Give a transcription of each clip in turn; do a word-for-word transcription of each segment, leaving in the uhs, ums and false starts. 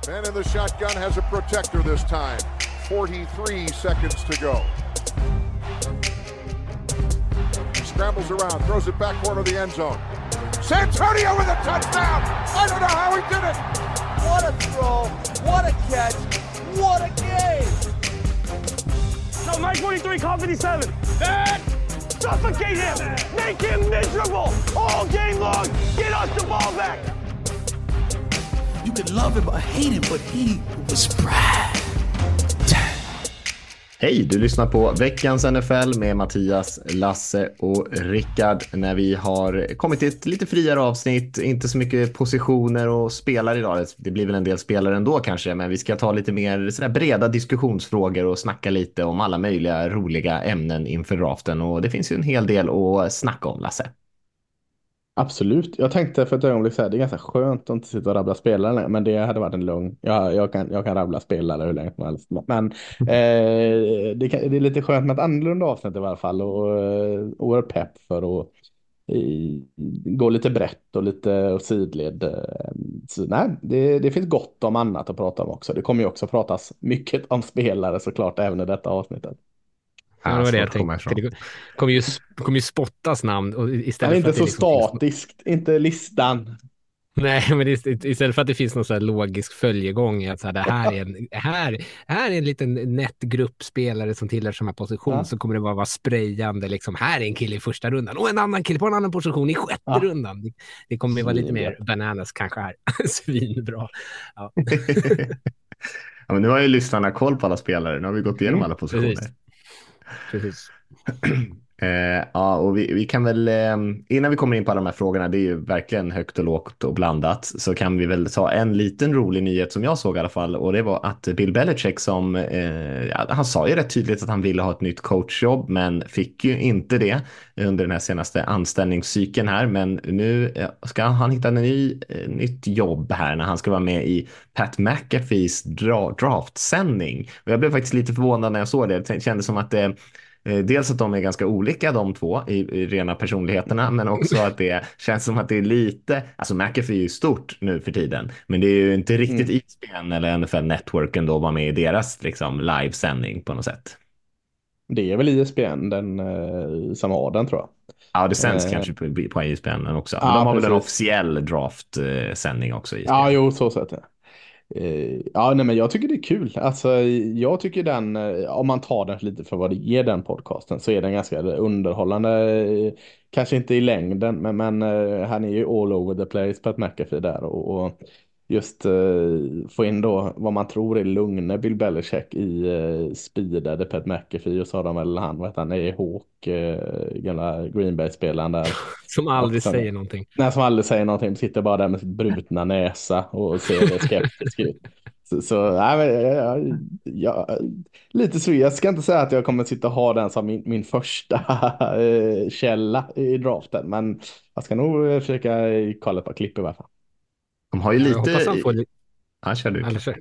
Man in the shotgun has a protector this time. forty-three seconds to go. He scrambles around, throws it back corner of the end zone. Santonio with a touchdown! I don't know how he did it! What a throw, what a catch, what a game! So Mike twenty-three, call fifty-seven. That suffocate him, make him miserable all game long. Get us the ball back. You could love him or hate him, but he was Brad. Hej, du lyssnar på veckans N F L med Mattias, Lasse och Rickard. När vi har kommit till ett lite friare avsnitt, inte så mycket positioner och spelare idag. Det blir väl en del spelare ändå kanske, men vi ska ta lite mer sådär breda diskussionsfrågor och snacka lite om alla möjliga roliga ämnen inför draften. Och det finns ju en hel del att snacka om, Lasse. Absolut. Jag tänkte för ett ögonblick så här, det är ganska skönt att inte sitta och rabbla spelare, men det hade varit en lugn. Jag, jag, kan, jag kan rabbla spelare hur länge som helst. Men eh, det, kan, det är lite skönt med ett annorlunda avsnitt i alla fall. Och eh, oerhört pepp för att i, gå lite brett och lite och sidled. Så, nej, det, det finns gott om annat att prata om också. Det kommer ju också pratas mycket om spelare såklart även i detta avsnittet. Ja, det var det jag tänkte. Det kommer ju, kommer ju spottas namn. Och istället det är inte för att så det liksom statiskt, finns... inte listan. Nej, men det är, istället för att det finns någon så här logisk följegång. Att så här, det här, är en, här, här är en liten nätt grupp spelare som tillhör samma position. Ja. Så kommer det bara vara sprayande. Liksom, här är en kille i första rundan och en annan kille på en annan position i sjätte ja. rundan. Det, det kommer vara lite mer bananas kanske här. Svinbra. Ja. Ja, men nu har ju lyssnarna koll på alla spelare. Nu har vi gått igenom mm, alla positioner. Precis. Precis. Eh, ja, och vi, vi kan väl eh, innan vi kommer in på alla de här frågorna, det är ju verkligen högt och lågt och blandat, så kan vi väl ta en liten rolig nyhet som jag såg i alla fall, och det var att Bill Belichick som eh, ja, han sa ju rätt tydligt att han ville ha ett nytt coachjobb, men fick ju inte det under den här senaste anställningscykeln här, men nu eh, ska han hitta en ny, eh, nytt jobb här när han ska vara med i Pat McAfees dra- draftsändning, och jag blev faktiskt lite förvånad när jag såg det. Det kändes som att det eh, dels att de är ganska olika de två i, i rena personligheterna, men också att det känns som att det är lite, alltså McAfee är ju stort nu för tiden, men det är ju inte riktigt mm. E S P N eller N F L Network ändå var med i deras liksom livesändning på något sätt. Det är väl E S P N den eh, som har den, tror jag. Ja, det sänds eh. kanske på, på E S P N också. Men ja, de har precis. Väl en officiell draft-sändning också i E S P N. Ja, jo, så sett det. Ja, nej, men jag tycker det är kul. Alltså, jag tycker den, om man tar den lite för vad det ger den podcasten, så är den ganska underhållande. Kanske inte i längden, men, men han är ju all over the place, Pat McAfee där. Och, och just uh, få in då vad man tror är lugne Bill Belichick i uh, speedade Pat McAfee, och så har de väl han, vad heter han, är Hawk, uh, gamla Green Bay-spelaren där. Som aldrig så, säger någonting. Nej, som aldrig säger någonting. Sitter bara där med sitt brutna näsa och ser skeptisk ut. Så, så nej, men, jag, jag, lite så. Jag ska inte säga att jag kommer sitta och ha den som min, min första uh, källa i draften, men jag ska nog försöka kolla på klipp i alla fall. De har ju lite... Jag hoppas han får... Ja, kör du. Jag,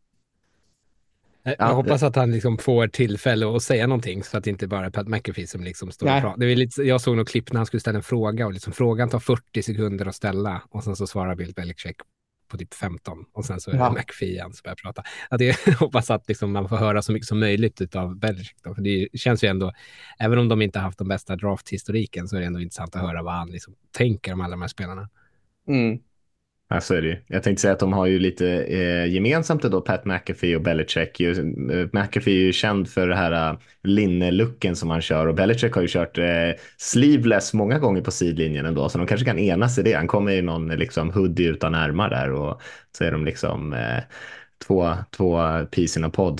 jag ja, hoppas att han liksom får tillfälle att säga någonting, så att det inte bara är Pat McAfee som liksom står och pratar. Det är lite, jag såg något klipp när han skulle ställa en fråga, och liksom frågan tar fyrtio sekunder att ställa, och sen så svarar Bill Belichick på typ femton, och sen så är det ja. McAfee igen som börjar prata. Att jag hoppas att liksom man får höra så mycket som möjligt av Belichick då, för det känns ju ändå, även om de inte har haft de bästa drafthistoriken, så är det ändå intressant att höra vad han liksom tänker om alla de här spelarna. Mm. Ja, så är det. Jag tänkte säga att de har ju lite eh, gemensamt då, Pat McAfee och Belichick. Ju, eh, McAfee är ju känd för det här uh, linne-looken som han kör, och Belichick har ju kört eh, sleeveless många gånger på sidlinjen ändå, så de kanske kan enas i det. Han kommer i någon liksom hoodie utan ärmar där, och så är de liksom eh, två, två piece in a pod.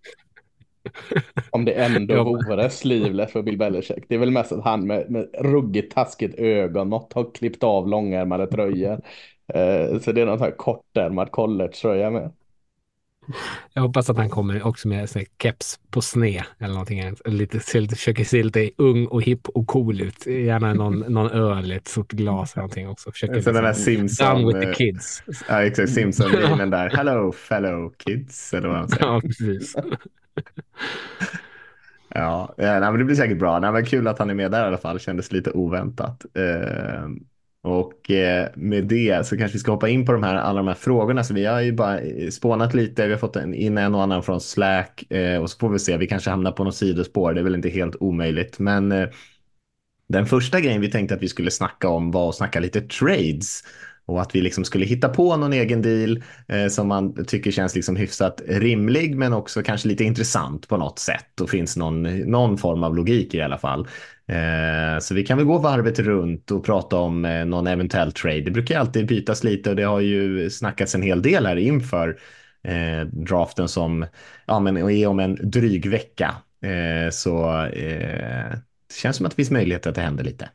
Om det ändå vore sleeveless för Bill Belichick. Det är väl mest att han med, med ruggigt taskigt ögonmått har klippt av långärmade tröjor. Uh, så det är någon sån här kortärmad college-tröja med. Jag hoppas att han kommer också med en keps på sne eller någonting. Lite, försöker se lite ung och hipp och cool ut. Gärna någon, någon öl, ett stort glas eller någonting också. Försöker så den där Simpson, down with the kids. Ja, exakt. Simpson den där. Hello fellow kids, eller vad man säger. Ja, precis. Ja, nej, men det blir säkert bra. Nej, men kul att han är med där i alla fall. Kändes lite oväntat. Uh, Och eh, med det så kanske vi ska hoppa in på de här, alla de här frågorna. Så vi har ju bara spånat lite, vi har fått en, in en och annan från Slack eh, och så får vi se, vi kanske hamnar på något sidospår, det är väl inte helt omöjligt. Men eh, den första grejen vi tänkte att vi skulle snacka om var att snacka lite trades. Och att vi liksom skulle hitta på någon egen deal eh, som man tycker känns liksom hyfsat rimlig men också kanske lite intressant på något sätt. Och finns någon, någon form av logik i alla fall. Eh, så vi kan väl gå varvet runt och prata om eh, någon eventuell trade. Det brukar alltid bytas lite och det har ju snackats en hel del här inför eh, draften som ja, men är om en dryg vecka. Eh, så eh, det känns som att det finns möjlighet att det händer lite.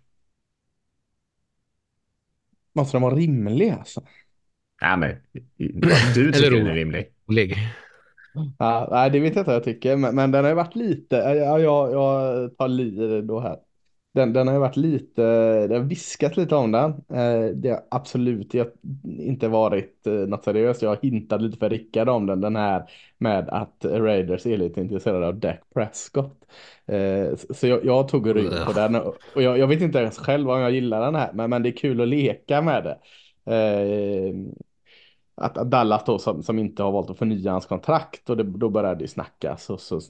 Måste den vara rimlig alltså? Ja, men du tycker den är rimlig. Ja, nej, det vet jag inte vad jag tycker, men, men den har ju varit lite, ja, jag, jag tar li då här. Den, den har ju varit lite, det har viskat lite om den. Eh, det har absolut inte varit eh, något seriöst. Jag har hintat lite för Rickard om den, den här med att Raiders är lite intresserade av Dak Prescott. Eh, så jag, jag tog rygg på den och jag, jag vet inte ens själv om jag gillar den här, men, men det är kul att leka med det. Eh, Att, att Dallas då som, som inte har valt att förnya hans kontrakt och det, då började det snackas och så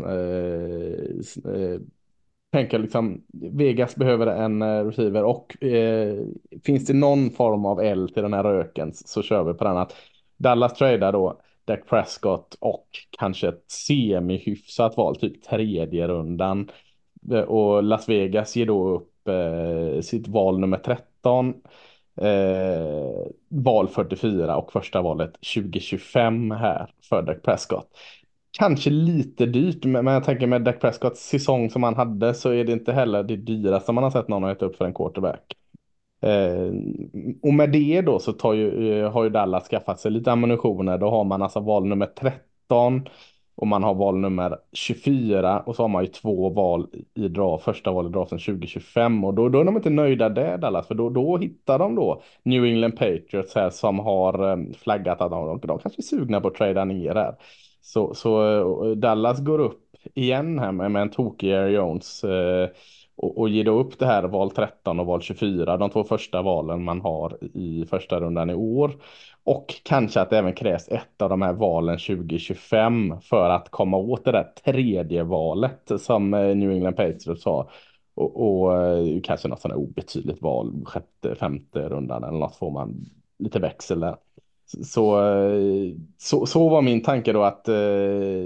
eh, eh, tänker liksom Vegas behöver en eh, receiver och eh, finns det någon form av L till den här röken så kör vi på den att Dallas tradar då Dak Prescott och kanske ett semi-hyfsat val, typ tredje rundan och Las Vegas ger då upp eh, sitt val nummer tretton. Eh, val fyrtiofyra och första valet tjugo tjugofem här för Dak Prescott. Kanske lite dyrt, men jag tänker med Dak Prescotts säsong som han hade så är det inte heller det dyraste man har sett någon ha gett upp för en quarterback. Eh, och med det då så tar ju, har ju Dallas skaffat sig lite ammunitioner. Då har man alltså val nummer tretton och man har val nummer tjugofyra och så har man ju två val i dra, första val i draften tjugo tjugofem och då, då är de inte nöjda där Dallas, för då, då hittar de då New England Patriots här som har flaggat att de, de kanske är sugna på att trada ner här. Så, så Dallas går upp igen här med, med en tokig Aaron Jones eh, och, och ger då upp det här val tretton och val tjugofyra, de två första valen man har i första rundan i år. Och kanske att det även krävs ett av de här valen tjugo tjugofem för att komma åt det där tredje valet som New England Patriots har. Och, och kanske något sådant obetydligt val, sjätte, femte rundan eller något får man lite växel där. Så, så, så var min tanke då att eh,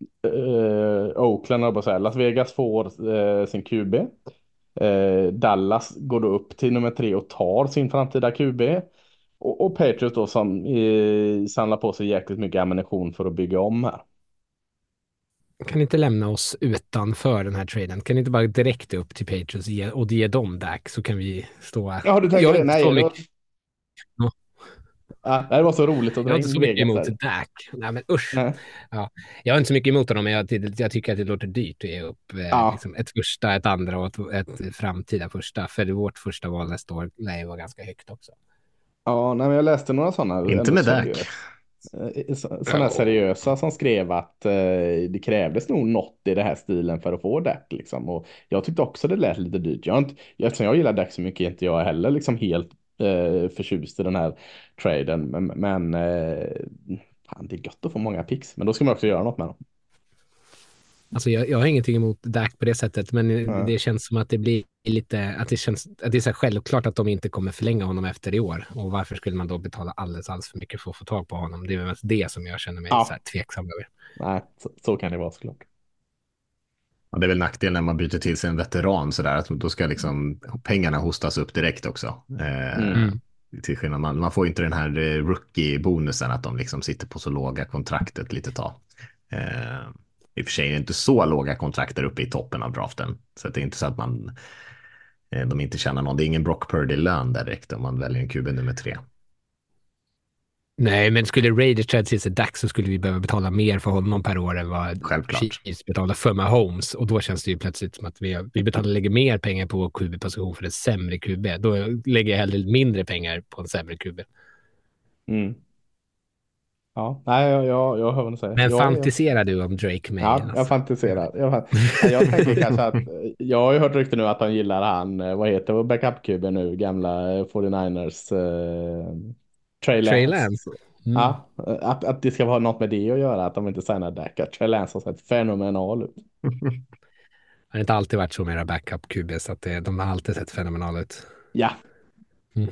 Oakland, och så här, Las Vegas får eh, sin Q B. Eh, Dallas går då upp till nummer tre och tar sin framtida Q B. Och, och Patriots då som eh, samlar på sig jäkligt mycket ammunition för att bygga om här. Kan inte lämna oss utanför den här traden? Kan inte bara direkt upp till Patriots och ge, och ge dem Dak så kan vi stå här. Ja, du tänker det? Nej, det var... Ja. Ja, det var så roligt att jag har inte så mycket emot där. Dak. Nej, men usch. Ja, jag har inte så mycket emot honom, men jag, jag tycker att det låter dyrt att ge upp eh, ja. liksom ett första, ett andra och ett, ett framtida första. För vårt första val nästa år lär ju vara ganska högt också. Ja, nej, men jag läste några sådana. Inte med Dak. Sådana här seriösa som skrev att eh, det krävdes nog något i det här stilen för att få Dak liksom. Och jag tyckte också det lät lite dyrt. Jag har inte, eftersom jag gillar Dak så mycket är inte jag heller liksom helt eh, förtjust i den här traden. Men, men eh, fan, det är gott att få många picks. Men då ska man också göra något med dem. Alltså jag, jag har ingenting emot Dak på det sättet, men mm. det känns som att det blir lite, att det känns att det är så självklart att de inte kommer förlänga honom efter i år. Och varför skulle man då betala alldeles, alldeles för mycket för att få tag på honom? Det är väl det som jag känner mig ja. så här tveksam över. Nej, så, så kan det vara såklart. Ja, det är väl nackdel när man byter till sig en veteran så där, att då ska liksom pengarna hostas upp direkt också. Eh, mm. Till skillnad, man, man får inte den här rookie-bonusen att de liksom sitter på så låga kontrakt ett litet tag. Eh, I och för sig är det inte så låga kontrakter uppe i toppen av draften. Så det är inte så att man de inte tjänar någon. Det är ingen Brock Purdy-lön där direkt om man väljer en Q B nummer tre. Nej, men skulle Raiders träda till sig Dak så skulle vi behöva betala mer för honom per år än vad Självklart. Chiefs betalar för Mahomes. Och då känns det ju plötsligt som att vi, vi betalar lägger mer pengar på Q B-position för en sämre Q B. Då lägger jag hellre mindre pengar på en sämre Q B. Mm. Ja, nej, jag, jag, jag hör vad du säger. Men jag, fantiserar jag... du om Drake May? Ja, Alltså? jag fantiserar. Jag, jag tänker kanske att, jag har ju hört rykten nu att han gillar han, vad heter backup-kuben nu, gamla fyrtionioers eh, Trey Lance. Trey Lance. Mm. Ja, att, att det ska vara något med det att göra, att de inte signar Dak. Trey Lance har sett fenomenal ut. Han har inte alltid varit så med era backup-Q B, så att det, de har alltid sett fenomenal ut. Ja. Mm.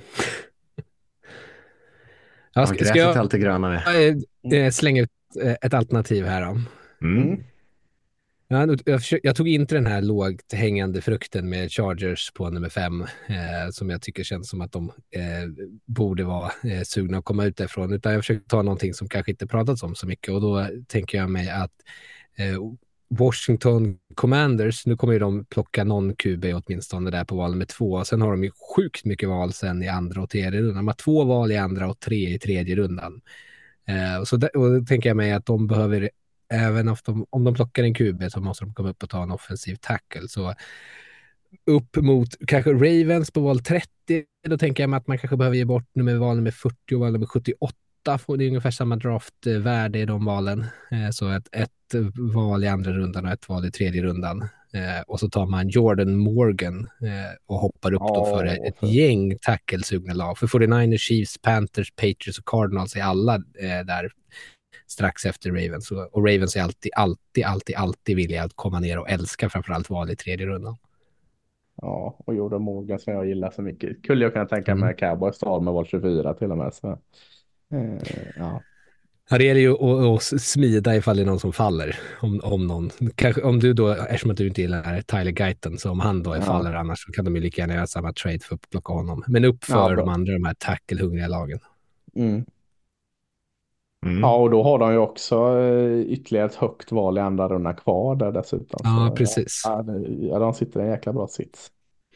Ja, ska, ska jag alltid grönare. Äh, slänga ut äh, ett alternativ här då? Mm. Ja, jag, försöker, jag tog inte den här lågt hängande frukten med Chargers på nummer fem eh, som jag tycker känns som att de eh, borde vara eh, sugna att komma ut därifrån, utan jag försöker ta någonting som kanske inte pratats om så mycket, och då tänker jag mig att eh, Washington Commanders, nu kommer ju de plocka någon Q B åtminstone där på val nummer två. Sen har de ju sjukt mycket val sen i andra och tredje rundan. De har två val i andra och tre i tredje rundan. Eh, och så där, och då tänker jag mig att de behöver, även om de, om de plockar en Q B, så måste de komma upp och ta en offensiv tackle. Så upp mot kanske Ravens på val trettio, då tänker jag mig att man kanske behöver ge bort nummer val nummer fyrtio och val nummer sjuttioåtta. Får det ungefär samma draftvärde i de valen. Eh, så ett, ett val i andra rundan och ett val i tredje rundan. Eh, och så tar man Jordan Morgan eh, och hoppar upp då oh, för ett, ett gäng tackle-sugna lag. För fyrtionio, Chiefs, Panthers, Patriots och Cardinals är alla eh, där strax efter Ravens. Och, och Ravens är alltid, alltid, alltid, alltid villiga att komma ner och älska framförallt val i tredje rundan. Ja, och Jordan Morgan som jag gillar så mycket. Skulle jag kunna tänka mig mm. Cowboys tal med val tjugofyra till och med. Så. Uh, ja. Ja, det gäller ju att, att smida ifall det är någon som faller. Om, om någon, kanske, om du då, eftersom att du inte gillar Tyler Guyton, så om han då är ja. faller, annars så kan de ju lika gärna göra samma trade för att plocka honom. Men upp för ja, de andra, de här tackle-hungriga lagen. Mm. Mm. Ja, och då har de ju också ytterligare ett högt val i andra rundan kvar där dessutom. Ja, så, precis. Ja, ja, de sitter i en jäkla bra sits.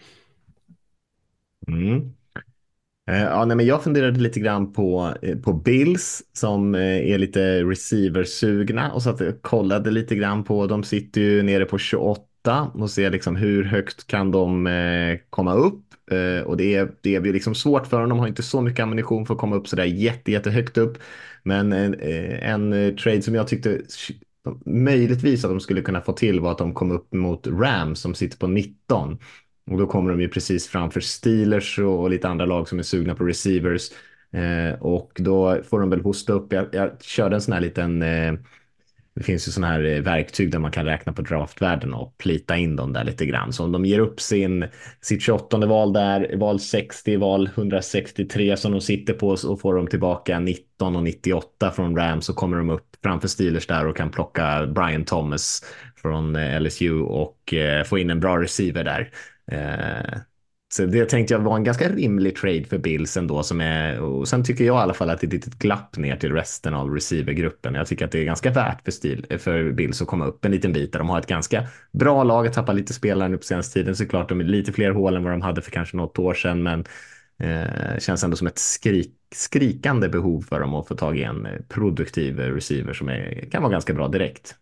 Mm. Ja, nej, men jag funderade lite grann på, på Bills som är lite receiver-sugna, och så att jag kollade lite grann på, de sitter ju nere på tjugoåtta och ser liksom hur högt kan de eh, komma upp, eh, och det är, det är ju liksom svårt för dem, de har inte så mycket ammunition för att komma upp så där jätte, jätte högt upp, men eh, en eh, trade som jag tyckte möjligtvis att de skulle kunna få till var att de kom upp mot Rams som sitter på nitton. Och då kommer de ju precis framför Steelers och lite andra lag som är sugna på receivers. Eh, och då får de väl hosta upp. Jag, jag körde en sån här liten... Eh, det finns ju sån här verktyg där man kan räkna på draftvärden och plita in dem där lite grann. Så om de ger upp sin, sitt tjugoåttonde val där, val sextio, val etthundrasextiotre som de sitter på, och får de tillbaka nitton och nittioåtta från Rams, så kommer de upp framför Steelers där och kan plocka Brian Thomas från L S U och eh, få in en bra receiver där. Eh, så det tänkte jag var en ganska rimlig trade för Bills ändå, som är, och sen tycker jag i alla fall att det är ett litet glapp ner till resten av receivergruppen. Jag tycker att det är ganska värt för, stil, för Bills att komma upp en liten bit där de har ett ganska bra lag, att tappa lite spelare nu på senaste tiden, såklart de är lite fler hål än vad de hade för kanske något år sedan, men eh, känns ändå som ett skrik, skrikande behov för dem att få tag i en produktiv receiver som är, kan vara ganska bra direkt.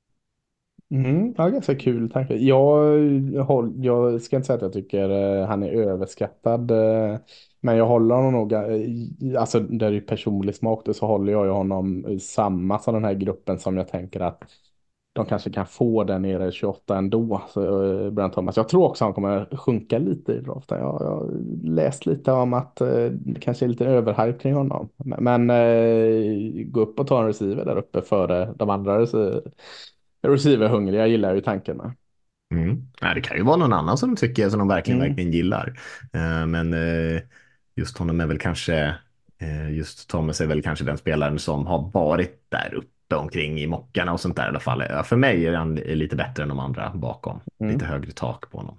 Mm, ja, ganska kul tanke. Jag, jag, jag ska inte säga att jag tycker uh, han är överskattad, uh, men jag håller honom nog, uh, alltså det är ju personlig smak, då, så håller jag ju honom i samma som den här gruppen som jag tänker att de kanske kan få den nere i tjugoåtta ändå, så, uh, Brian Thomas. Jag tror också han kommer sjunka lite i draften. Jag har läst lite om att uh, det kanske är lite överhype kring honom, men uh, gå upp och ta en receiver där uppe före de andra receiver. Receiver-hungriga gillar ju tanken med. Mm. Ja, det kan ju vara någon annan som de tycker, som de verkligen, mm. verkligen gillar. Uh, men uh, just honom är väl kanske, uh, just Thomas är väl kanske den spelaren som har varit där uppe omkring i mockarna och sånt där i alla fall. Uh, för mig är han lite bättre än de andra bakom. Mm. Lite högre tak på honom.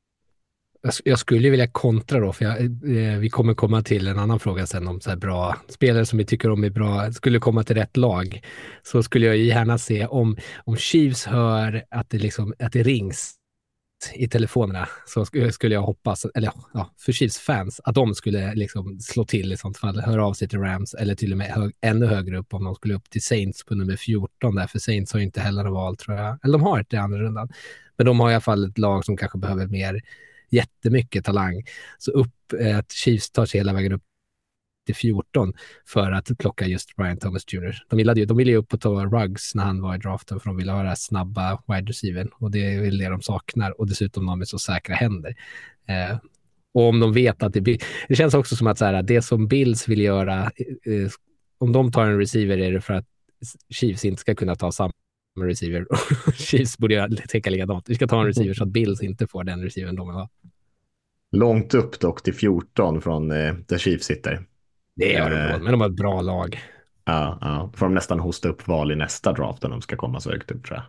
Jag skulle vilja kontra då, för jag, eh, vi kommer komma till en annan fråga sen om så här bra spelare som vi tycker om är bra, skulle komma till rätt lag. Så skulle jag gärna se om, om Chiefs hör att det, liksom, att det rings i telefonerna, så skulle jag hoppas, eller ja, för Chiefs fans, att de skulle liksom slå till i sånt fall, höra av sig till Rams, eller till och med hög, ännu högre upp om de skulle upp till Saints på nummer fjorton där, för Saints har inte heller val, tror jag. Eller de har ett i andra rundan, men de har i alla fall ett lag som kanske behöver mer, jättemycket talang. Så upp, att Chiefs tar sig hela vägen upp till fjorton för att plocka just Brian Thomas junior De ville ju, de ville ju upp och ta Ruggs när han var i draften, för de ville ha det här snabba wide receiver, och det är väl det de saknar, och dessutom de med så säkra händer. Eh, och om de vet att det blir... Det känns också som att så här, det som Bills vill göra, eh, om de tar en receiver är det för att Chiefs inte ska kunna ta samma receiver. Chiefs borde tänka likadant. Vi ska ta en receiver så att Bills inte får den receivern de vill ha. Långt upp dock till fjorton från eh, där Chiefs sitter. Det gör de då, men de har ett bra lag. Ja, ja. Får de nästan hosta upp val i nästa draft om de ska komma så högt upp, tror jag.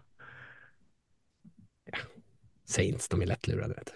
Ja. Saints, de är lättlurade, vet du.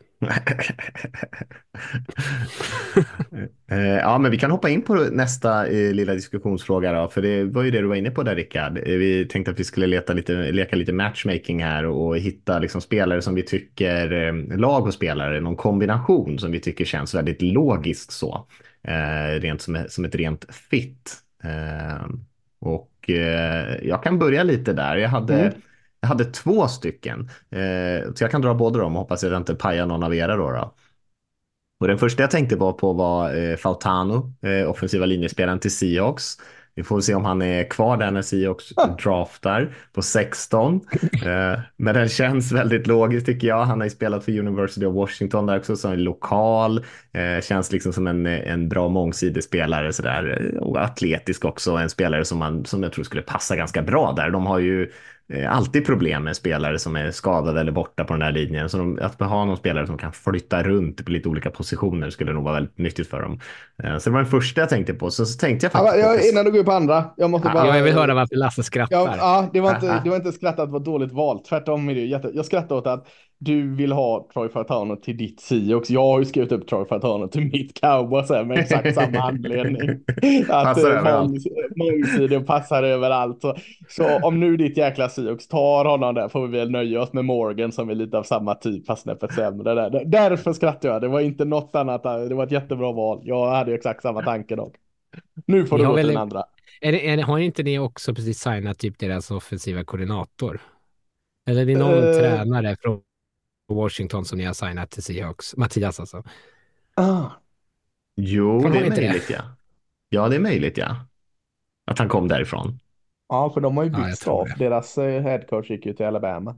Ja, men vi kan hoppa in på nästa eh, lilla diskussionsfråga då, för det var ju det du var inne på där, Rickard. Vi tänkte att vi skulle leta lite, leka lite matchmaking här och hitta liksom spelare som vi tycker, eh, lag och spelare, någon kombination som vi tycker känns väldigt logiskt så, eh, rent som, som ett rent fit. Eh, och eh, jag kan börja lite där. Jag hade mm. Jag hade två stycken, eh, så jag kan dra båda dem och hoppas att jag inte pajar någon av era då. då. Och den första jag tänkte på, på var eh, Fautanu, eh, offensiva linjespelaren till Seahawks. Vi får se om han är kvar där när Seahawks draftar på sexton. Eh, men den känns väldigt logisk tycker jag. Han har ju spelat för University of Washington där också, som är lokal. Eh, känns liksom som en, en bra mångsidig spelare sådär. Och atletisk också. En spelare som, man, som jag tror skulle passa ganska bra där. De har ju alltid problem med spelare som är skadade eller borta på den här linjen. Så de, att ha någon spelare som kan flytta runt på lite olika positioner skulle nog vara väldigt nyttigt för dem. Så det var den första jag tänkte på. Så, så tänkte jag faktiskt... Ja, jag, innan du går på andra. Jag måste bara... Ja, jag vill höra varför Lasse skrattar. Ja, ja det, var inte, det var inte skrattat att det var dåligt valt. Tvärtom är det jätte... Jag skrattar åt att du vill ha Troy Fautanu till ditt Seahawks. Jag har ju skrivit upp Troy Fautanu till mitt Cowboys med exakt samma anledning. Att mångsidig och passar överallt. Så, så om nu ditt jäkla Seahawks tar honom där, får vi väl nöja oss med Morgan som är lite av samma typ fast snäppet sämre. Där. Därför skrattar jag. Det var inte något annat. Det var ett jättebra val. Jag hade exakt samma tanke dock. Nu får du gå till den andra. Är det, är det, har inte ni också precis signat typ deras offensiva koordinator? Eller är det någon uh, tränare från Washington som ni har signat till Seahawks? Mattias alltså. Ah. Jo, det är möjligt det? ja. Ja, det är möjligt ja. Att han kom därifrån. Ja, för de har ju bytt ja, av. Deras headcoach gick ju till Alabama.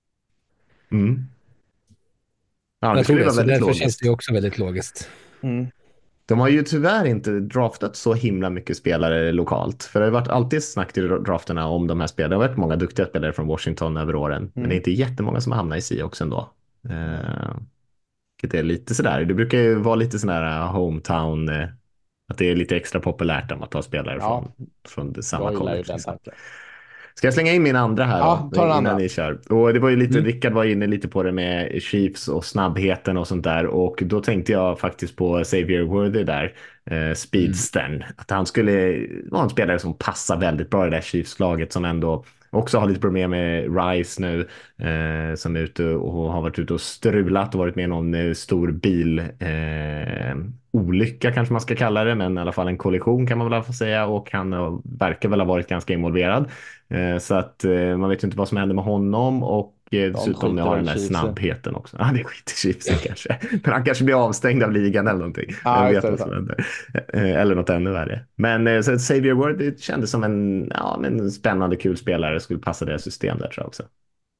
Mm. Ja, jag tror det, det så därför känns det också väldigt logiskt. Mm. De har ju tyvärr inte draftat så himla mycket spelare lokalt. För det har varit alltid snack i drafterna om de här spelarna. Det har varit många duktiga spelare från Washington över åren. Mm. Men det är inte jättemånga som har hamnat i Seahawks ändå. Eh, det är lite sådär. Det brukar ju vara lite sån här hometown. Eh, att det är lite extra populärt om att ta spelare ja. från, från samma college. Ska jag slänga in min andra här ja, då, innan andra. ni kör? Och det var ju lite, mm. Rickard var inne lite på det med Chiefs och snabbheten och sånt där. Och då tänkte jag faktiskt på Xavier Worthy där, eh, speedstern. Mm. Att han skulle vara en spelare som passar väldigt bra i det där Chiefs-laget som ändå också har lite problem med Rice nu. Eh, som är ute och har varit ute och strulat och varit med i någon eh, stor bil. Eh, olycka kanske man ska kalla det, men i alla fall en kollision kan man väl få säga, och han uh, verkar väl ha varit ganska involverad. Uh, så att uh, man vet inte vad som händer med honom, och uh, dessutom har den här snabbheten också. Ja, ah, det skiter Chiefsen kanske. Men han kanske blir avstängd av ligan eller någonting. Ah, jag vet vad som händer. Uh, eller något ännu värre. Men uh, så Xavier Worthy kändes som en, ja, en spännande, kul spelare. Skulle passa det system där, tror jag också.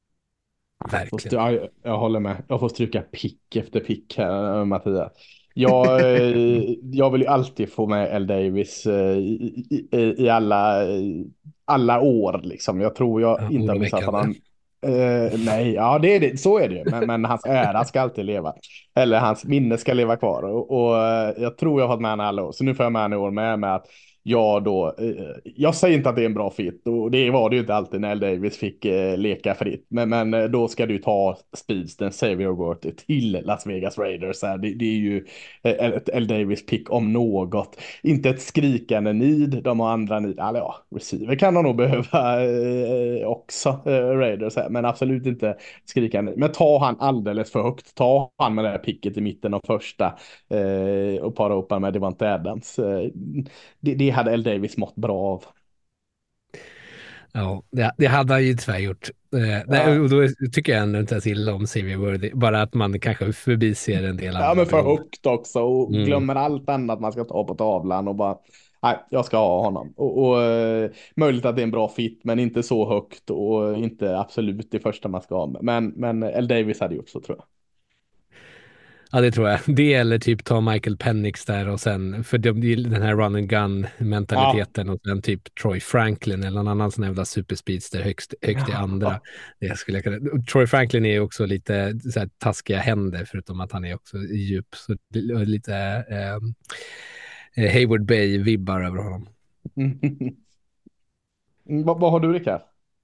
Verkligen. Jag, jag håller med. Jag får stryka pick efter pick här, Mattias. Jag, jag vill ju alltid få med L. Davis i, i, i alla, alla år liksom. Jag tror jag ja, inte har missat honom. Uh, nej, ja det är det. Så är det ju. Men, men hans ära ska alltid leva. Eller hans minne ska leva kvar. Och, och jag tror jag har fått med henne alla år. Så nu får jag med henne i år med, med att jag då, eh, jag säger inte att det är en bra fit, och det var det ju inte alltid när L. Davis fick eh, leka fritt, men, men eh, då ska du ta speedsten Xavier Worthy till Las Vegas Raiders här. Det, det är ju eh, ett L. Davis pick om något, inte ett skrikande need, de har andra need, alltså, ja, receiver kan de nog behöva eh, också eh, Raiders här, men absolut inte skrikande, men ta han alldeles för högt, ta han med det här picket i mitten av första eh, och para upp med Devontae Adams. eh, det, det hade L. Davis mått bra av. Ja, det, det hade han ju tyvärr gjort. Eh, nej, och då tycker jag ändå inte ens illa om Xavier Worthy. Bara att man kanske förbiser en del andra. Ja, men för behov. högt också och Mm. glömmer allt annat man ska ta på tavlan och bara, nej, jag ska ha honom. Och, och eh, möjligt att det är en bra fit, men inte så högt och inte absolut det första man ska ha. Men, men L. Davis hade gjort så, tror jag. Ja, det tror jag. Det eller typ ta Michael Penix där och sen, för de, den här run and gun mentaliteten, ja. Och sen typ Troy Franklin eller någon annan sån jävla superspeedster högst, högst i andra. Ja. Det skulle jag kunna. Troy Franklin är ju också lite så här taskiga händer, förutom att han är också djup, så lite eh, Hayward Bay-vibbar över honom. vad, vad har du, Rickard?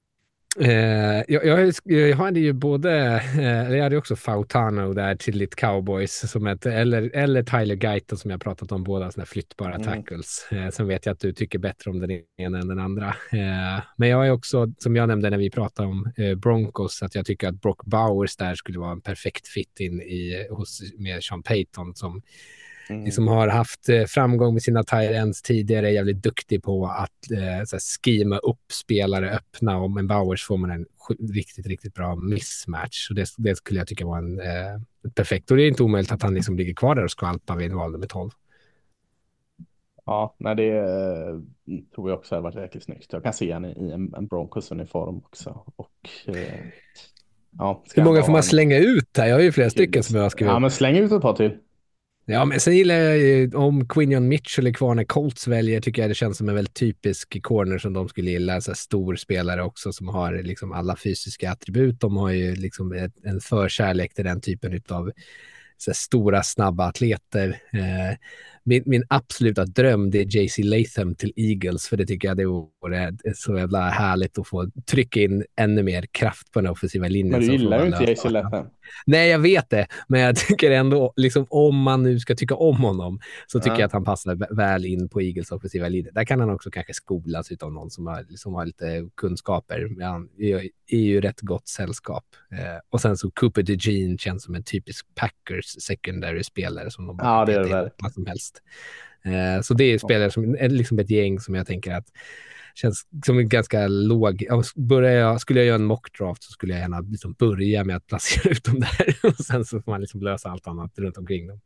Eh, jag, jag, jag hade ju både, eh, jag hade också Fautano där till lite Cowboys som ett, eller, eller Tyler Guyton som jag pratat om, båda sådana flyttbara mm. tackles. Eh, sen vet jag att du tycker bättre om den ena än den andra. Eh, men jag är också, som jag nämnde när vi pratade om eh, Broncos, att jag tycker att Brock Bowers där skulle vara en perfekt fit in i, hos, med Sean Payton som Mm. som har haft eh, framgång med sina tight ends tidigare, är jävligt duktig på att eh, så här, skima upp spelare öppna, och med Bowers får man en riktigt, riktigt bra mismatch. Så det, det skulle jag tycka var en eh, perfekt, och det är inte omöjligt att han liksom ligger kvar där och skvalpar vid val nummer tolv. Ja, nej, det eh, tror jag också har varit jäkligt snyggt. Jag kan se han i en, en Broncos-uniform också. Och eh, ja, hur många får man slänga ut här? Jag har ju flera stycken som jag har skrivit. Ja, men släng ut ett par till. Ja, men sen gillar jag ju, om Quinion Mitchell är kvar när Colts väljer, tycker jag det känns som en väldigt typisk corner som de skulle gilla. Så här stor spelare också som har liksom alla fysiska attribut. De har ju liksom ett, en förkärlek till den typen av så här stora, snabba atleter. Eh, min, min absoluta dröm, det är J C Latham till Eagles, för det tycker jag det vore så jävla härligt att få trycka in ännu mer kraft på den offensiva linjen. Men du gillar ju inte J C Latham. Nej, jag vet det, men jag tycker ändå, liksom, om man nu ska tycka om honom, så tycker ja. jag att han passar väl in på Eagles offensiva linje. Där kan han också kanske skolas av någon som har, som har lite kunskaper, men han är, är ju rätt gott sällskap. Eh, och sen så Cooper DeJean känns som en typisk Packers secondary-spelare som de bara ja, det är det vad som helst. Eh, så det är spelare som är liksom ett gäng som jag tänker att känns som en ganska låg. Börjar jag, skulle jag göra en mockdraft så skulle jag gärna liksom börja med att placera ut dem där och sen så får man liksom lösa allt annat runt omkring dem.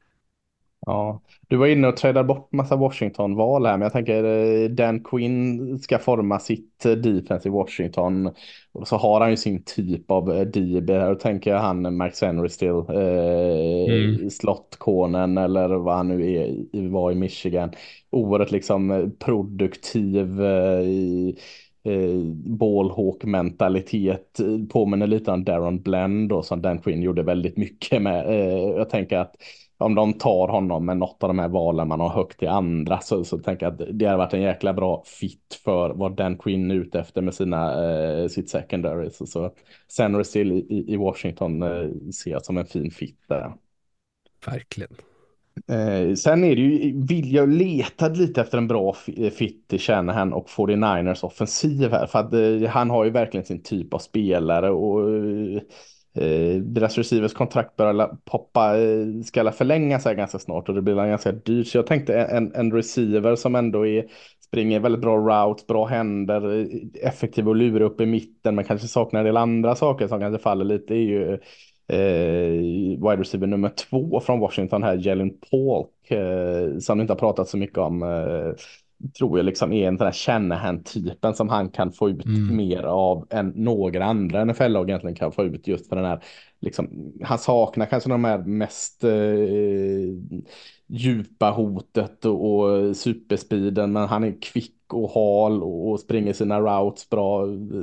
Ja, du var inne och trädde bort massa Washington-val här, men jag tänker Dan Quinn ska forma sitt defense i Washington, och så har han ju sin typ av D B här, och tänker jag han Max Henry still eh, mm. slottkonen eller vad han nu är, var i Michigan, oerhört liksom produktiv eh, i Eh, ballhawk-mentalitet, påminner lite om Darren Bland då, som Dan Quinn gjorde väldigt mycket med. Eh, jag tänker att om de tar honom med något av de här valen man har högt i andra, så, så tänker jag att det har varit en jäkla bra fit för vad Dan Quinn är ute efter med sina, eh, sitt secondary. Så, så Sanders still i, i Washington eh, ser jag som en fin fit där. Verkligen. Eh, sen är det ju, vill jag leta lite efter en bra fit i Shanahan och fyrtionioers offensiv här, för att eh, han har ju verkligen sin typ av spelare, och eh, deras receivers kontrakt börjar poppa, eh, ska förlänga sig ganska snart, och det blir ganska dyrt, så jag tänkte en, en receiver som ändå är, springer väldigt bra routes, bra händer, effektiv och lura upp i mitten, men kanske saknar en del andra saker som kanske faller lite, är ju Eh, wide receiver nummer två från Washington här, Jalen Polk, eh, som inte har pratat så mycket om, eh, tror jag liksom är en den här Shanahan-typen som han kan få ut mm. mer av än några andra N F L-lag egentligen kan få ut, just för den här liksom, han saknar kanske de här mest eh, djupa hotet och, och superspeeden, men han är kvick och hal och, och springer sina routes bra.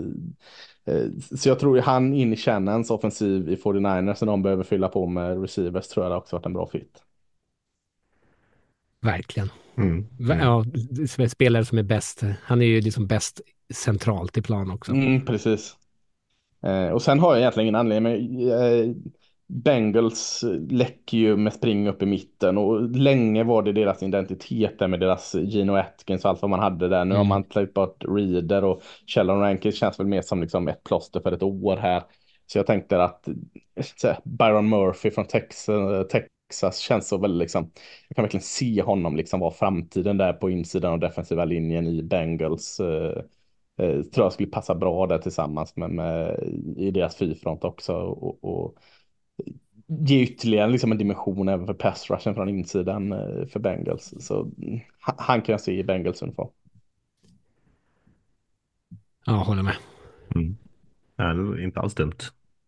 Så jag tror han in i Shannons offensiv i fyrtionioers, så de behöver fylla på med receivers, tror jag det också varit en bra fit. Verkligen. Mm. Mm. Ja, spelare som är bäst. Han är ju liksom bäst centralt i plan också. Mm, precis. Eh, och sen har jag egentligen ingen anledning, men eh, Bengals läcker ju med spring upp i mitten, och länge var det deras identitet där med deras Geno Atkins och allt vad man hade där. Nu mm. har man tagit bort Reader, och Sheldon Rankins känns väl mer som liksom ett plåster för ett år här. Så jag tänkte att så här, Byron Murphy från Texas, Texas känns så väldigt liksom, jag kan verkligen se honom liksom vara framtiden där på insidan av defensiva linjen i Bengals. eh, tror jag skulle passa bra där tillsammans med, med i deras fyrfront också och, och ge ytterligare liksom en dimension även för pass rushen från insidan eh, för Bengals. Så mm, han kan jag se i Bengals uniform. Ja, håller med. Mm. Ja, det var inte alls dumt.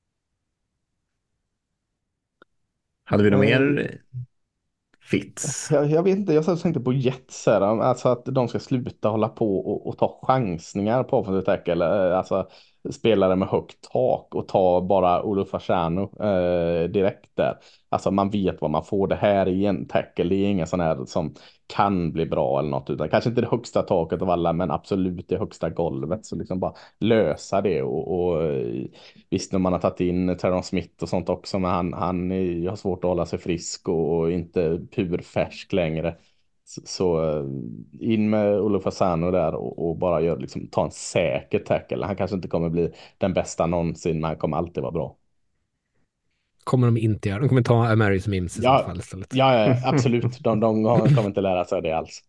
Hade vi något mer fits? Jag, jag vet inte, jag satt och tänkte på Jets här, alltså att de ska sluta hålla på och, och ta chansningar på offensive tackle, alltså spelare med högt tak och ta bara Olof Asciano eh, direkt där. Alltså man vet vad man får, det här är en tackle, det är inga sån här som kan bli bra eller något, utan kanske inte det högsta taket av alla, men absolut det högsta golvet, så liksom bara lösa det och, och visst när man har tagit in Terron Smith och sånt också, men han, han är, har svårt att hålla sig frisk och, och inte purfärsk längre. Så, så in med Olof Asano där och, och bara gör, liksom, ta en säker tackle. Han kanske inte kommer bli den bästa någonsin, men han kommer alltid vara bra. Kommer de inte göra. De kommer ta Amarius Mims i ja, så fall istället. Ja, ja absolut. De, de kommer inte lära sig det alls.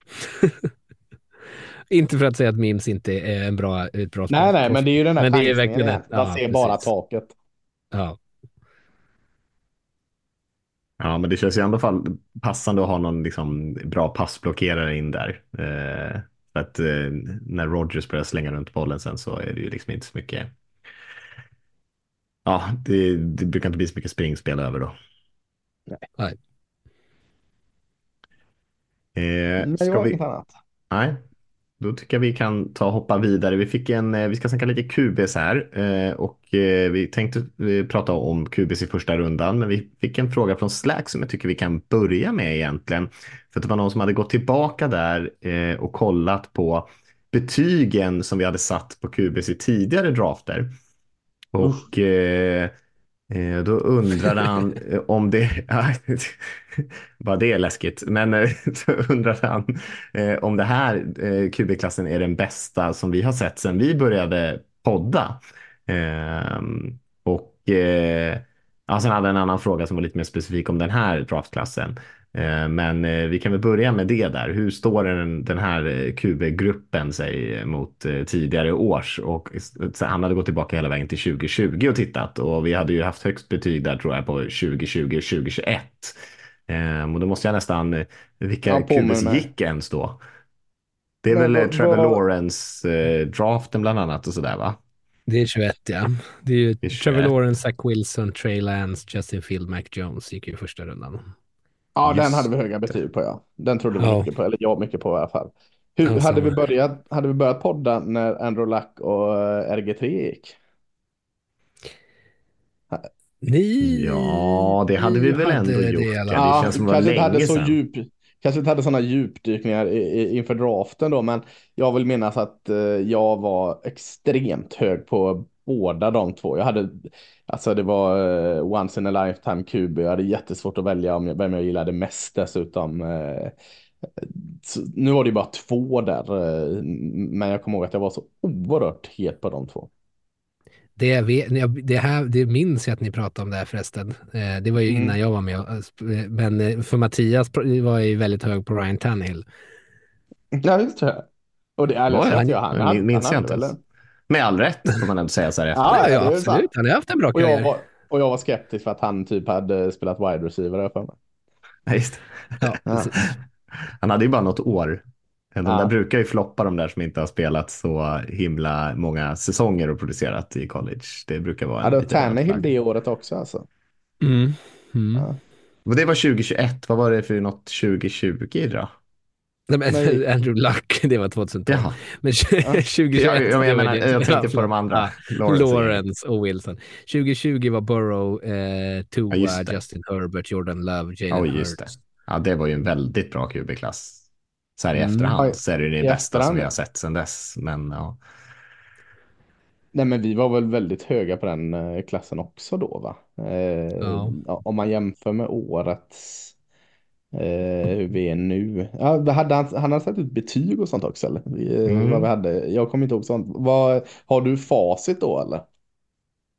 Inte för att säga att Mims inte är en bra, ett bra Nej, nej, men det är ju den här chansningen. Man ja, ser bara taket. Ja. Ja, men det känns i alla fall passande att ha någon liksom bra passblockerare in där. Eh, för att eh, när Rodgers börjar slänga runt bollen sen så är det ju liksom inte så mycket. Ja, det, det brukar inte bli så mycket springspel över då. Nej. Eh, Men ska jag har vi... inget annat. Nej, då tycker jag vi kan ta och hoppa vidare. Vi fick en, eh, vi ska snacka lite Q Bs här eh, och eh, vi tänkte eh, prata om Q Bs i första rundan, men vi fick en fråga från Slack som jag tycker vi kan börja med egentligen. För att det var någon som hade gått tillbaka där eh, och kollat på betygen som vi hade satt på Q Bs i tidigare drafter. Och eh, Eh, Då undrade han eh, om det, bara det är läskigt, men eh, då undrade han eh, om det här eh, Q B-klassen är den bästa som vi har sett sedan vi började podda. Eh, och eh, ja, sen hade han en annan fråga som var lite mer specifik om den här draftklassen. Eh, men eh, vi kan väl börja med det där. Hur står den, den här eh, Q B-gruppen sig mot eh, tidigare års? Och så han hade gått tillbaka hela vägen till tjugo tjugo och tittat. Och vi hade ju haft högst betyg där tror jag på tjugo tjugo och tjugo tjugoett. Eh, och då måste jag nästan, eh, vilka Ja, Q Bs med. gick ens då? Det är Men väl vad- Trevor vad- Lawrence eh, draften bland annat och sådär va? Det är tjugoett, ja. Det är ju Det är tjugoett. Trevor Lawrence, Zach Wilson, Trey Lance, Justin Field, Mac Jones gick ju i första rundan. Ja, Just den hade vi höga betyg på, ja. Den trodde vi Ja. mycket på, eller jag mycket på i alla fall. Hur, Ja, hade, samma vi här. börjat, hade vi börjat podda när Andrew Luck och eh, R G tre gick? Ni... Ja, det hade vi väl ändå hade gjort. det i alla Ja, fall. det känns som det var kanske inte hade länge så sedan. djup, kanske inte hade sådana djupdykningar i, i, inför draften då, men jag vill minnas att eh, jag var extremt hög på båda de två. Jag hade, alltså det var eh, once in a lifetime Q B. Jag hade jättesvårt att välja om jag, vem jag gillade mest dessutom. Eh, så, nu var det ju bara två där, eh, men jag kommer ihåg att jag var så oerhört het på de två. Det, vet- det, här, det minns jag att ni pratade om det här förresten. Eh, Det var ju Mm. innan jag var med. Eh, Men eh, för Mattias pr- var jag ju väldigt hög på Ryan Tannehill. Ja, just det. Och det är Ja, ja. ärligt, jag, han, Men han, minns han jag hade inte väl ens. en- Med all rätt får man ändå säga så här efter. Ja, Ja, det ja är absolut. sant. Han har haft en bra Och jag, karriär. var, och jag var skeptisk för att han typ hade spelat wide receiver här för mig. Ja, just. Ja, precis. Han hade ju bara något år. De Ja. där brukar ju floppa, de där som inte har spelat så himla många säsonger och producerat i college. Det brukar vara en Ja, det var liten röd Tannehill flagg. det året också alltså. Mm. Mm. Ja. Och det var tjugo tjugoett. Vad var det för något tjugo tjugo då? Nej, men, Nej. Andrew Luck, det var tjugohundratolv. Jaha. Men tjugo Jag, tjugoett, jag, det jag, var menar, ju- jag tänkte ja, på de andra. ja, Lawrence. Lawrence och Wilson. tjugo tjugo var Burrow, eh, Tua, Ja, just det. Justin Herbert, Jordan Love, Ja, Jalen just det. Hurts. Ja, det var ju en väldigt bra Q B-klass. Så här i Mm. efterhand Oj. så är det ju det I bästa efterhand, som vi ja. har sett sedan dess. Men ja. Nej, men vi var väl väldigt höga på den eh, klassen också då, va? Eh, Ja. ja, om man jämför med årets eh, hur vi är nu. Ja, det hade han, han hade satt ut betyg och sånt också, eller? Vi, eh, Mm. vad vi hade. Jag kommer inte ihåg sånt. Vad, har du facit då, eller?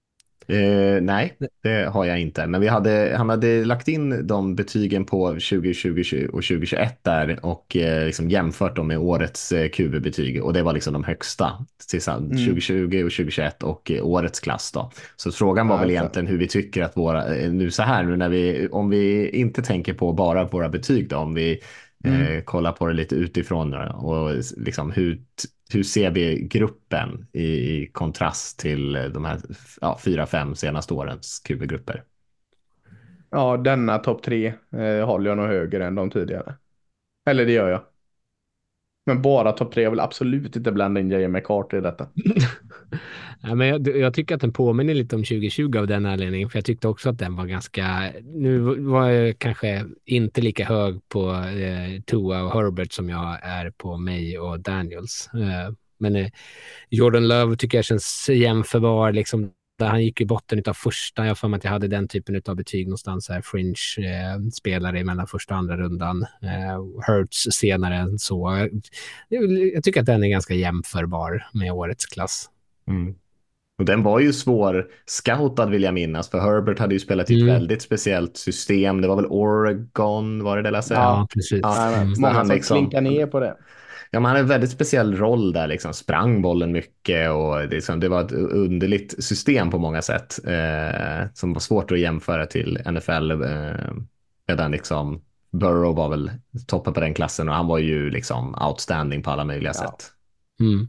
Eh, nej, det har jag inte. Men vi hade, han hade lagt in de betygen på tjugo tjugo och tjugo tjugoett där och eh, liksom jämfört dem med årets eh, Q B-betyg. Och det var liksom de högsta, mm. tjugo tjugo och tjugo tjugoett och eh, årets klass då. Så frågan var ja, väl egentligen hur vi tycker att våra, eh, nu så här, nu när vi, om vi inte tänker på bara våra betyg då, om vi mm. eh, kollar på det lite utifrån och liksom hur Hur ser vi gruppen i, i kontrast till de här ja, fyra, fem senaste årens Q B-grupper? Ja, denna topp tre eh, håller jag nog högre än de tidigare. Eller det gör jag. Men bara topp tre, jag vill absolut inte blanda in J M McCarthy i detta. Ja, men jag, jag tycker att den påminner lite om tjugo tjugo av den anledningen, för jag tyckte också att den var ganska, nu var jag kanske inte lika hög på eh, Tua och Herbert som jag är på May och Daniels. Eh, men eh, Jordan Love tycker jag känns jämförbar, liksom, där han gick i botten av första, jag får mig att jag hade den typen av betyg någonstans här, fringe eh, spelare mellan första och andra rundan, eh, Hurts senare än så. Jag, jag tycker att den är ganska jämförbar med årets klass. Mm. Och den var ju svår scoutad vill jag minnas, för Herbert hade ju spelat i ett mm. väldigt speciellt system. Det var väl Oregon, var det det läsa? Ja, precis. Ja, mm. Många han som liksom klinkar ner på det. Ja, man hade en väldigt speciell roll där, liksom sprang bollen mycket och det, liksom, det var ett underligt system på många sätt eh, som var svårt att jämföra till N F L. Eh, medan liksom Burrow var väl toppen på den klassen och han var ju liksom outstanding på alla möjliga ja. sätt. Mm.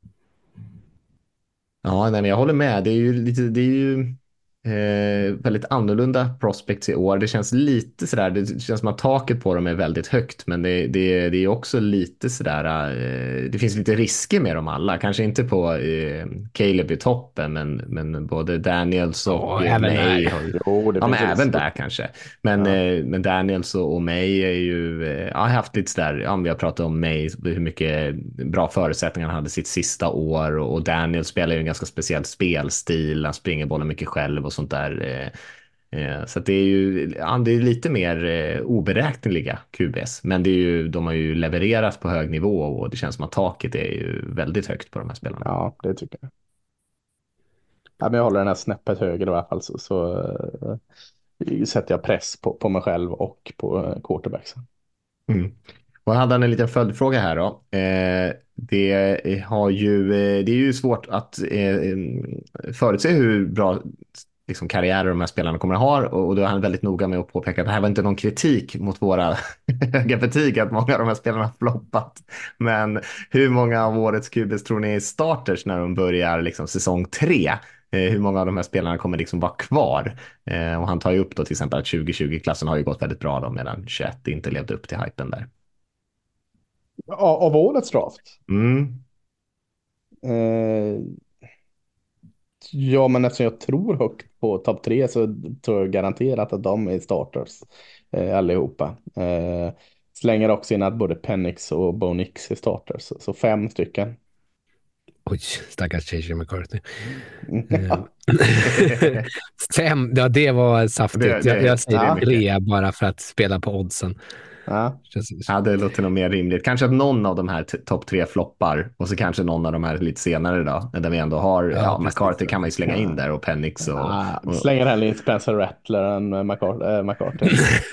Ja, nej, men jag håller med. Det är ju lite, det är ju eh, väldigt annorlunda prospects i år. Det känns lite sådär, det känns som att taket på dem är väldigt högt, men det, det, det är också lite sådär, eh, det finns lite risker med dem alla. Kanske inte på eh, Caleb i toppen, men, men både Daniels och oh, även May. Har, jo, det ja, men även där kanske. Men, ja. eh, men Daniels och, och May är ju, eh, jag har haft lite sådär, ja, vi har pratat om May, hur mycket bra förutsättningar han hade sitt sista år, och, och Daniels spelar ju en ganska speciell spelstil, han springer bollen mycket själv och sånt där. Så att det är ju ja, det är lite mer eh, oberäkneliga Q Bs, men det är ju, de har ju levererat på hög nivå och det känns som att taket är ju väldigt högt på de här spelarna. Ja, det tycker jag. Ja, men jag håller den här snäppet högre i alla fall, så, så uh, sätter jag press på, på mig själv och på uh, quarterbacksen. Mm. Och jag hade en liten följdfråga här då. Eh, det, har ju, det är ju svårt att eh, förutse hur bra liksom, karriärer de här spelarna kommer att ha, och då är han väldigt noga med att påpeka att det här var inte någon kritik mot våra höga betyg att många av de här spelarna har floppat. Men hur många av årets Q Bs tror ni är starters när de börjar liksom, säsong tre? Eh, hur många av de här spelarna kommer liksom vara kvar? Eh, och han tar ju upp då till exempel att tjugo tjugo-klassen har ju gått väldigt bra då, medan tjugoett inte levde upp till hypen där. Av årets draft? Mm. Eh, ja, men eftersom jag tror högt på topp tre så tror jag garanterat att de är starters eh, allihopa. Eh, slänger också in att både Penix och Bo Nix är starters. Så fem stycken. Oj, stackars J J McCarthy. Ja. Fem, ja det var saftigt. Det, det, jag, jag säger ja. tre bara för att spela på oddsen. Ja. ja, det låter nog mer rimligt. Kanske att någon av de här t- topp tre floppar och så kanske någon av de här lite senare då, där vi ändå har ja, ja, McCarthy kan man ju slänga in där och Penix och... Ja, och... Slänger hellre in Spencer Rattler än McCarthy. Äh, McCarthy.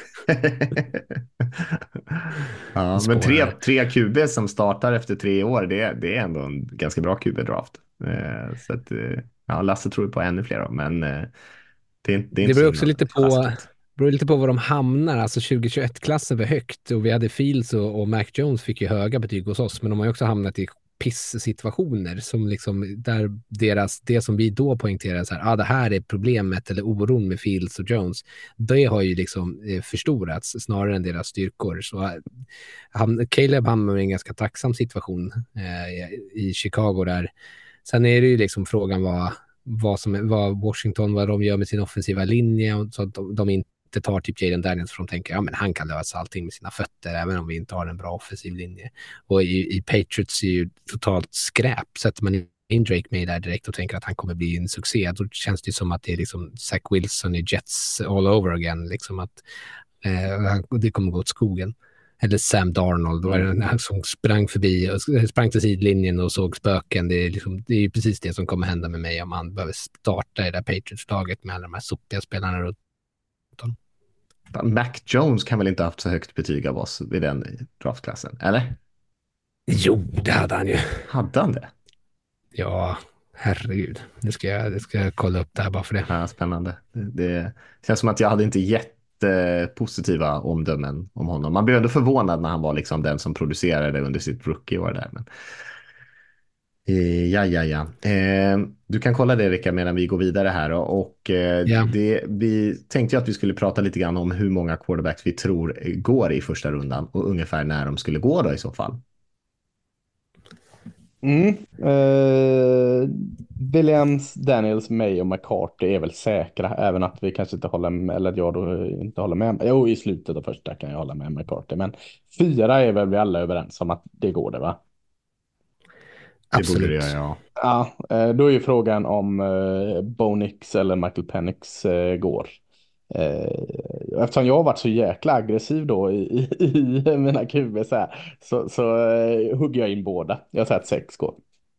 ja, men tre, tre Q B som startar efter tre år, det, det är ändå en ganska bra Q B-draft. Eh, så att, ja, Lasse tror på ännu fler då, men eh, det, är, det är det beror också lite på... Hastigt. Det beror lite på var de hamnar. Alltså tjugo tjugoett-klassen var högt och vi hade Fields och, och Mac Jones fick ju höga betyg hos oss, men de har ju också hamnat i piss-situationer som liksom där deras, det som vi då poängterar så här, ah, det här är problemet eller oron med Fields och Jones, det har ju liksom eh, förstorats snarare än deras styrkor. Så han, Caleb hamnar i en ganska tacksam situation eh, i Chicago där. Sen är det ju liksom frågan vad, vad, som, vad Washington, vad de gör med sin offensiva linje, och så att de, de inte tar typ Jaden Daniels, för de tänker ja men han kan lösa allting med sina fötter även om vi inte har en bra offensiv linje. Och i, i Patriots är ju totalt skräp. Sätter man in Drake May där direkt och tänker att han kommer bli en succé, då känns det som att det är liksom Zach Wilson i Jets all over again, liksom att eh, det kommer gå åt skogen. eller Sam Darnold, var det den här som sprang förbi och sprang till sidlinjen och såg spöken. Det är, liksom, det är ju precis det som kommer hända med mig om han behöver starta i det där Patriots-laget med alla de här sopiga spelarna runt honom. Mac Jones kan väl inte ha haft så högt betyg av oss vid den draftklassen, eller? Jo, det hade han ju. Hade han det? Ja, herregud. Nu ska jag, det ska jag kolla upp det här bara för det. Ja, spännande. Det, det känns som att jag hade inte jättepositiva omdömen om honom. Man blev ändå förvånad när han var liksom den som producerade under sitt rookie-år där. Men... Eh, ja, ja, ja. Eh, du kan kolla det, Rickard, medan vi går vidare här. Då. Och eh, Ja. det, vi tänkte ju att vi skulle prata lite grann om hur många quarterbacks vi tror går i första rundan och ungefär när de skulle gå då i så fall. Mm. Uh, Williams, Daniels, May och McCarthy är väl säkra, även att vi kanske inte håller med, eller att jag då inte håller med. Jo, i slutet av första kan jag hålla med McCarthy, men fyra är väl vi alla överens om att det går det, va? Det borde det göra, ja. Ja, då är ju frågan om uh, Bo Nix eller Michael Penix uh, går. Uh, eftersom jag har varit så jäkla aggressiv då i, i, i mina Q B så, här, så, så uh, hugger jag in båda. Jag har sagt sex går.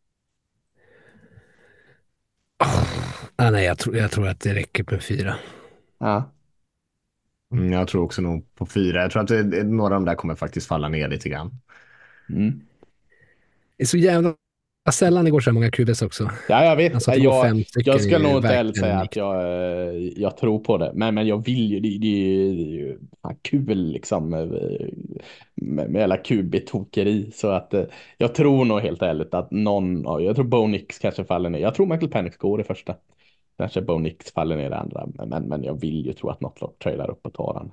Oh, ah, nej, jag tror, jag tror att det räcker med fyra. Ja. Mm, jag tror också nog på fyra. Jag tror att det, några av dem där kommer faktiskt falla ner lite grann. Mm. Det är så jävla sällan det går så många Q Bs också. Ja, jag vet. Alltså, jag, jag ska nog inte heller säga unikt. att jag, jag tror på det. Men, men jag vill ju, det, det, det är ju fan kul liksom med, med, med hela Q B-tokeri. Så att jag tror nog helt ärligt att någon, jag tror Bo Nix kanske faller ner. Jag tror Michael Penix går i första. Kanske Bo Nix faller ner i andra. Men, men jag vill ju tro att något lag trailar upp och tar den.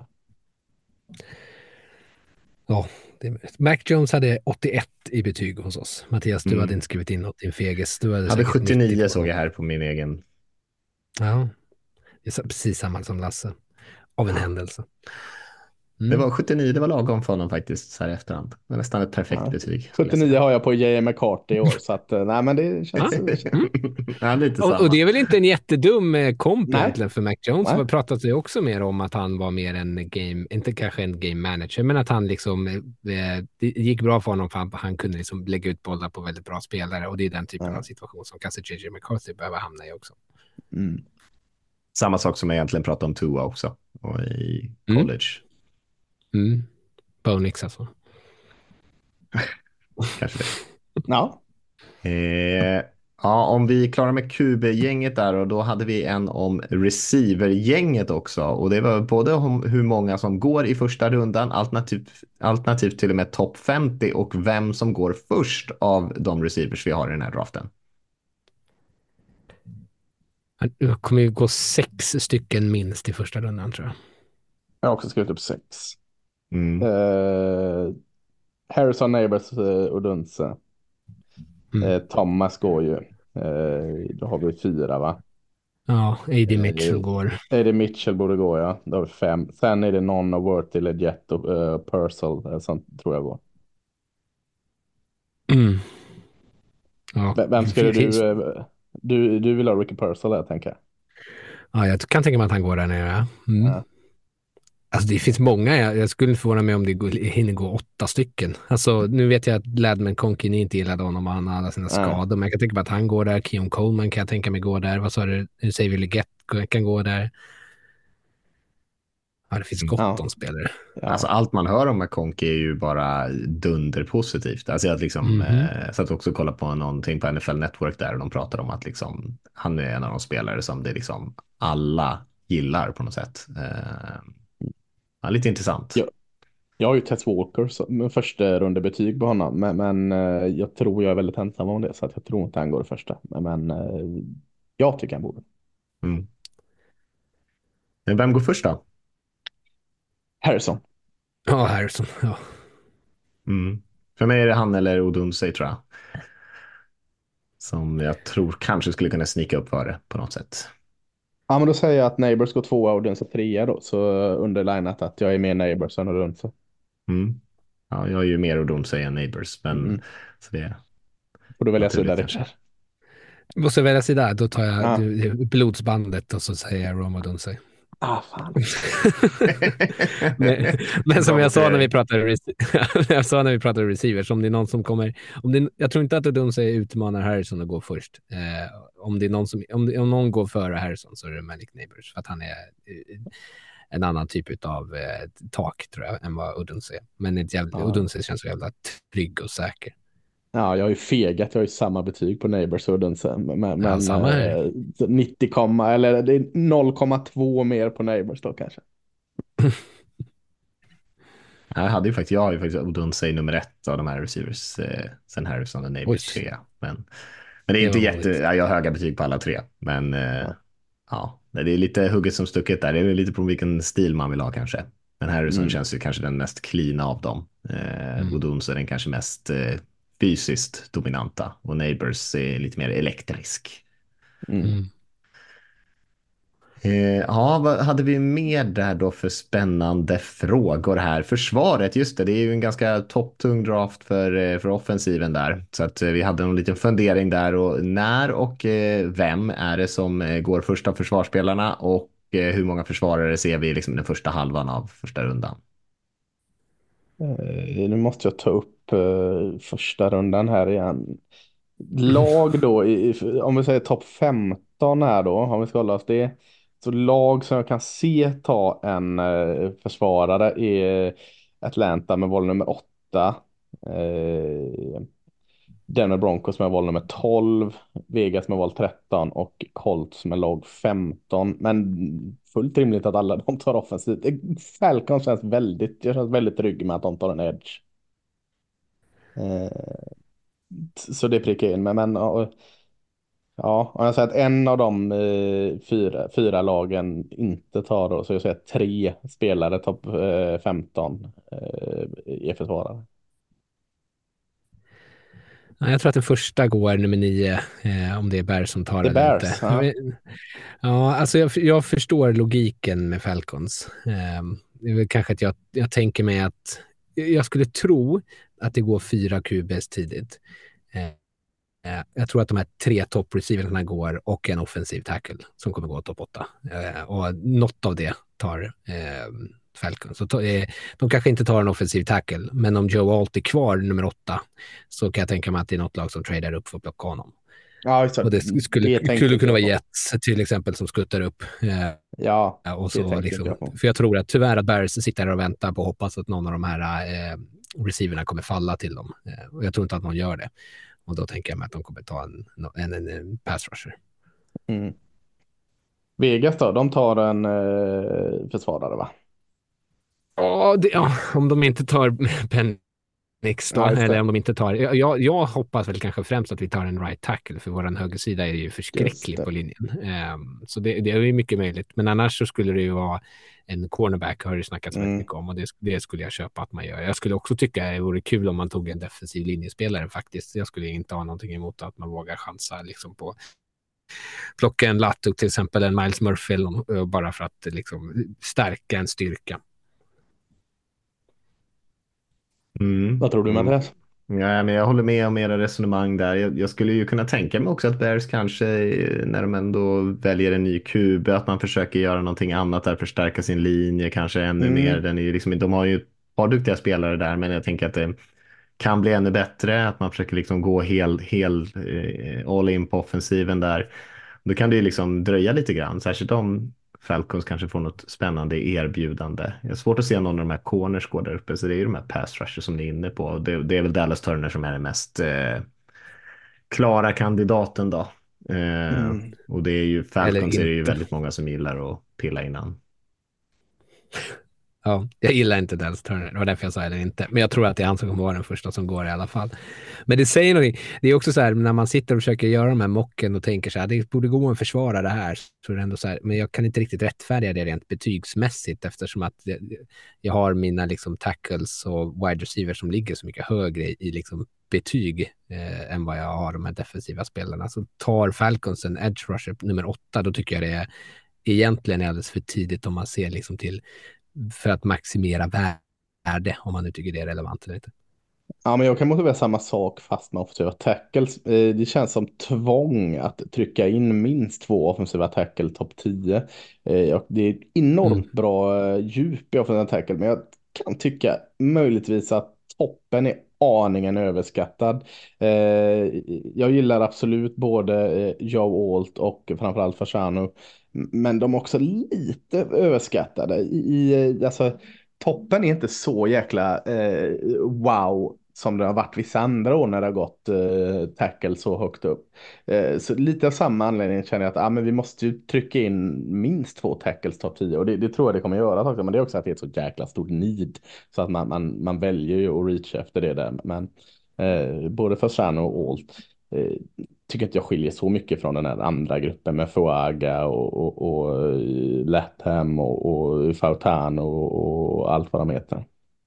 Ja, det, Mac Jones hade åttioett i betyg hos oss. Mattias, du Mm. hade inte skrivit in något i en fegis. Du hade, hade sjuttionio nittio såg jag här på min egen. Ja, det är precis samma som Lasse. Av en händelse. Mm. Det var sjuttionio, det var lagom för honom faktiskt så här i efterhand. Det var nästan ett perfekt Ja. betyg. sjuttionio har jag på J M McCarthy i år. Så att, nej men det känns... Ja, lite samma. Och, och det är väl inte en jättedum eh, komp Nej. egentligen för Mac Jones. Nej. Det pratat ju också mer om att han var mer en game, inte kanske en game manager, men att han liksom, eh, det gick bra för honom för han, han kunde liksom lägga ut bollar på väldigt bra spelare och det är den typen Ja. av situation som kanske J J McCarthy behöver hamna i också. Mm. Samma sak som jag egentligen pratade om Tua också. Och i Mm. college. Mm. Bo Nix alltså. Kanske det. Ja. Eh, ja, om vi klarar med Q B-gänget där och då hade vi en om receiver-gänget också. Och det var både om hur många som går i första rundan, alternativt, alternativt till och med topp femtio och vem som går först av de receivers vi har i den här draften. Det kommer ju gå sex stycken minst i första rundan tror jag. Jag har också skrivit upp sex. Mm. Uh, Harrison, Neighbors uh, och Dunse. Mm. Uh, Thomas går ju. Uh, då har vi fyra, va? Ja, A D Eh, Mitchell går. Eddie Mitchell borde gå, ja. Då har vi fem. Sen är det någon av Worthy, Legett och uh, Purcell. Uh, sånt tror jag går. Mm. Ja, V- Vem det skulle finns- du, uh, du... Du vill ha Ricky Purcell där, tänker jag. Ja, jag kan tänka mig att han går där nere. Mm. Ja. Alltså det finns många, jag, jag skulle inte förvåna mig om det går, hinner gå åtta stycken. Alltså nu vet jag att Ladman Konkin inte gillade honom och han har alla sina Nej. skador. Men jag kan tänka mig att han går där, Keon Coleman kan jag tänka mig gå där. Vad sa du? Nu säger vi Legett kan gå där. Ja, det finns gott Ja. om spelare. Ja. Alltså allt man hör om McConkey är ju bara dunderpositivt. Alltså att liksom, Mhm. eh, så att också kolla på någonting på N F L Network där och de pratar om att liksom, han är en av de spelare som det liksom alla gillar på något sätt. Eh, ja, lite intressant. Ja. Jag har ju Tess Walker som första rundebetyg på honom. Men, men eh, jag tror jag är väldigt ensam om det. Så att jag tror inte han går det första. Men, men eh, jag tycker han borde. Mm. Men vem går först då? Harrison. Ja, Harrison. Ja. Mm. För mig är det han eller Odunsey tror jag. Som jag tror kanske skulle kunna snika upp för det på något sätt. Ja, men då säger jag att Neighbors går tvåa och Dunse trea då. Så underlinat att jag är mer Neighbors än Dunse. Mm. Ja, jag är ju mer Odunsey än Neighbors. Men Mm. så det Får du välja naturligt sida, kanske. Rickard. Måste jag välja sida, då tar jag Ja. du, blodsbandet och så säger jag Roma Dunsey. Ah, fan. men, men som jag sa när vi pratade rec- jag sa när vi pratade receivers, om det är någon som kommer, om det, jag tror inte att Odunze utmanar Harrison att gå först. Eh, om det är någon som, om, det, om någon går före Harrison så är det Malik Neighbors, för att han är eh, en annan typ av eh, tak tror jag än vad Odunze är. Men ett jävla, ja. Odunze känns så jävla trygg och säker. Ja, jag har ju fegat, jag har ju samma betyg på Neighbors och Odunze. Men, ja, samma eh, nittio, eller det är noll komma två mer på Neighbors då kanske. Jag hade ju faktiskt, jag har ju faktiskt Odunze nummer ett av de här receivers, eh, sen Harrison och Neighbors tre. Men, men det är inte jo, jätte, ja, jag har höga betyg på alla tre. Men eh, ja. ja, det är lite hugget som stucket där. Det är lite på vilken stil man vill ha kanske. Men Harrison mm. känns ju kanske den mest cleana av dem. Eh, mm. Odunze är den kanske mest eh, fysiskt dominanta. Och Neighbors är lite mer elektrisk. Mm. Mm. Eh, ja, vad hade vi mer där då för spännande frågor här? Försvaret, just det, det är ju en ganska topptung draft för, för offensiven där. Så att vi hade en liten fundering där, och när och eh, vem är det som går första försvarsspelarna, och eh, hur många försvarare ser vi liksom i den första halvan av första rundan? Eh, nu måste jag ta upp eh, första rundan här igen. Lag då, i, om vi säger topp femton här då, om vi ska hålla oss det. Så lag som jag kan se ta en eh, försvarare är Atlanta med val nummer åtta. Eh, Denver Broncos med val nummer tolv. Vegas med val tretton och Colts med lag femton. Men fullt rimligt att alla de tar offensivt. Falcons känns väldigt, jag känns väldigt trygg med att de tar en edge. Eh, så det prickar in med, men ja. Ja, om jag säger att en av de eh, fyra, fyra lagen inte tar då, så jag säger att tre spelare topp eh, femton eh, är försvarare. Ja, jag tror att den första går nummer nio, eh, om det är Bears som tar det den Bears, inte. Ja. ja, alltså jag, jag förstår logiken med Falcons. Eh, det är väl kanske att jag, jag tänker mig att jag skulle tro att det går fyra Q Bs tidigt. Eh, Jag tror att de här tre toppreceiverna går och en offensiv tackle som kommer gå topp åtta. Eh, och något av det tar eh, Falcons. Så ta, eh, de kanske inte tar en offensiv tackle, men om Joe Alt är kvar nummer åtta så kan jag tänka mig att det är något lag som tradar upp för att plocka honom. Ja, så, och det skulle, det skulle kunna vara Jets till exempel som skuttar upp. Eh, ja, och så liksom, jag för jag tror att tyvärr att Bears sitter där och väntar på och hoppas att någon av de här eh, receiverna kommer falla till dem. Eh, och jag tror inte att någon gör det. Och då tänker jag mig att de kommer ta en, en, en, en pass rusher. Mm. Vegas då, de tar en eh, försvarare va? Ja, det, ja, om de inte tar Penix då, ja, eller om de inte tar... Jag, jag hoppas väl kanske främst att vi tar en right tackle, för våran högersida är ju förskräcklig på linjen. Um, så det, det är ju mycket möjligt. Men annars så skulle det ju vara en cornerback, har det snackats mm. mycket om, och det, det skulle jag köpa att man gör. Jag skulle också tycka att det vore kul om man tog en defensiv linjespelare faktiskt. Jag skulle inte ha någonting emot att man vågar chansa liksom på plocka en Latuk till exempel, en Miles Murphy, bara för att liksom stärka en styrka. Mm. Vad tror du med det? Ja, men jag håller med om era resonemang där. Jag, jag skulle ju kunna tänka mig också att Bears kanske, när de ändå väljer en ny Q B, att man försöker göra någonting annat där, förstärka sin linje kanske ännu mm. mer. Den är ju liksom, de har ju ett par duktiga spelare där, men jag tänker att det kan bli ännu bättre, att man försöker liksom gå hel, hel eh, all in på offensiven där. Då kan det ju liksom dröja lite grann, särskilt om Falcons kanske får något spännande erbjudande. Det är svårt att se någon av de här corners går där uppe, så det är ju de här pass rushers som ni är inne på. Det, det är väl Dallas Turner som är den mest eh, klara kandidaten då. Eh, mm. Och det är ju Falcons är det ju väldigt många som gillar att pilla innan. Ja, jag gillar inte Dallas Turner, det var därför jag sa det inte. Men jag tror att det är han som kommer vara den första som går i alla fall. Men det säger någonting. Det är också så här, när man sitter och försöker göra de här mocken och tänker så här, det borde gå en försvara det här. Så är det ändå så här, men jag kan inte riktigt rättfärdiga det rent betygsmässigt, eftersom att jag har mina liksom tackles och wide receivers som ligger så mycket högre i liksom betyg eh, än vad jag har de här defensiva spelarna. Så tar Falcons en edge rusher nummer åtta, då tycker jag det är egentligen alldeles för tidigt om man ser liksom till för att maximera värde, om man nu tycker det är relevant eller inte. Ja, men jag kan motivera samma sak fast med offensiva tackles. Eh, Det känns som tvång att trycka in minst två offensiva tackle topp tio. Eh, och Det är enormt Mm. bra eh, djup i offensiva tackle, men jag kan tycka möjligtvis att toppen är aningen överskattad. Eh, Jag gillar absolut både eh, Joe Alt och framförallt Fasciano, men de är också lite överskattade. I, i, alltså, toppen är inte så jäkla eh, wow som det har varit vissa andra år när det har gått eh, tackle så högt upp. Eh, så lite av samma anledning känner jag att ah, men vi måste ju trycka in minst två tackles topp tio, och det, det tror jag det kommer göra också, men det är också att det är ett så jäkla stort need så att man, man, man väljer ju att reach efter det där. Men eh, både Fasciano och Alt eh, tycker inte jag skiljer så mycket från den här andra gruppen med Fuaga och, och, och eh, Latham och, och Fautan och, och allt vad de heter.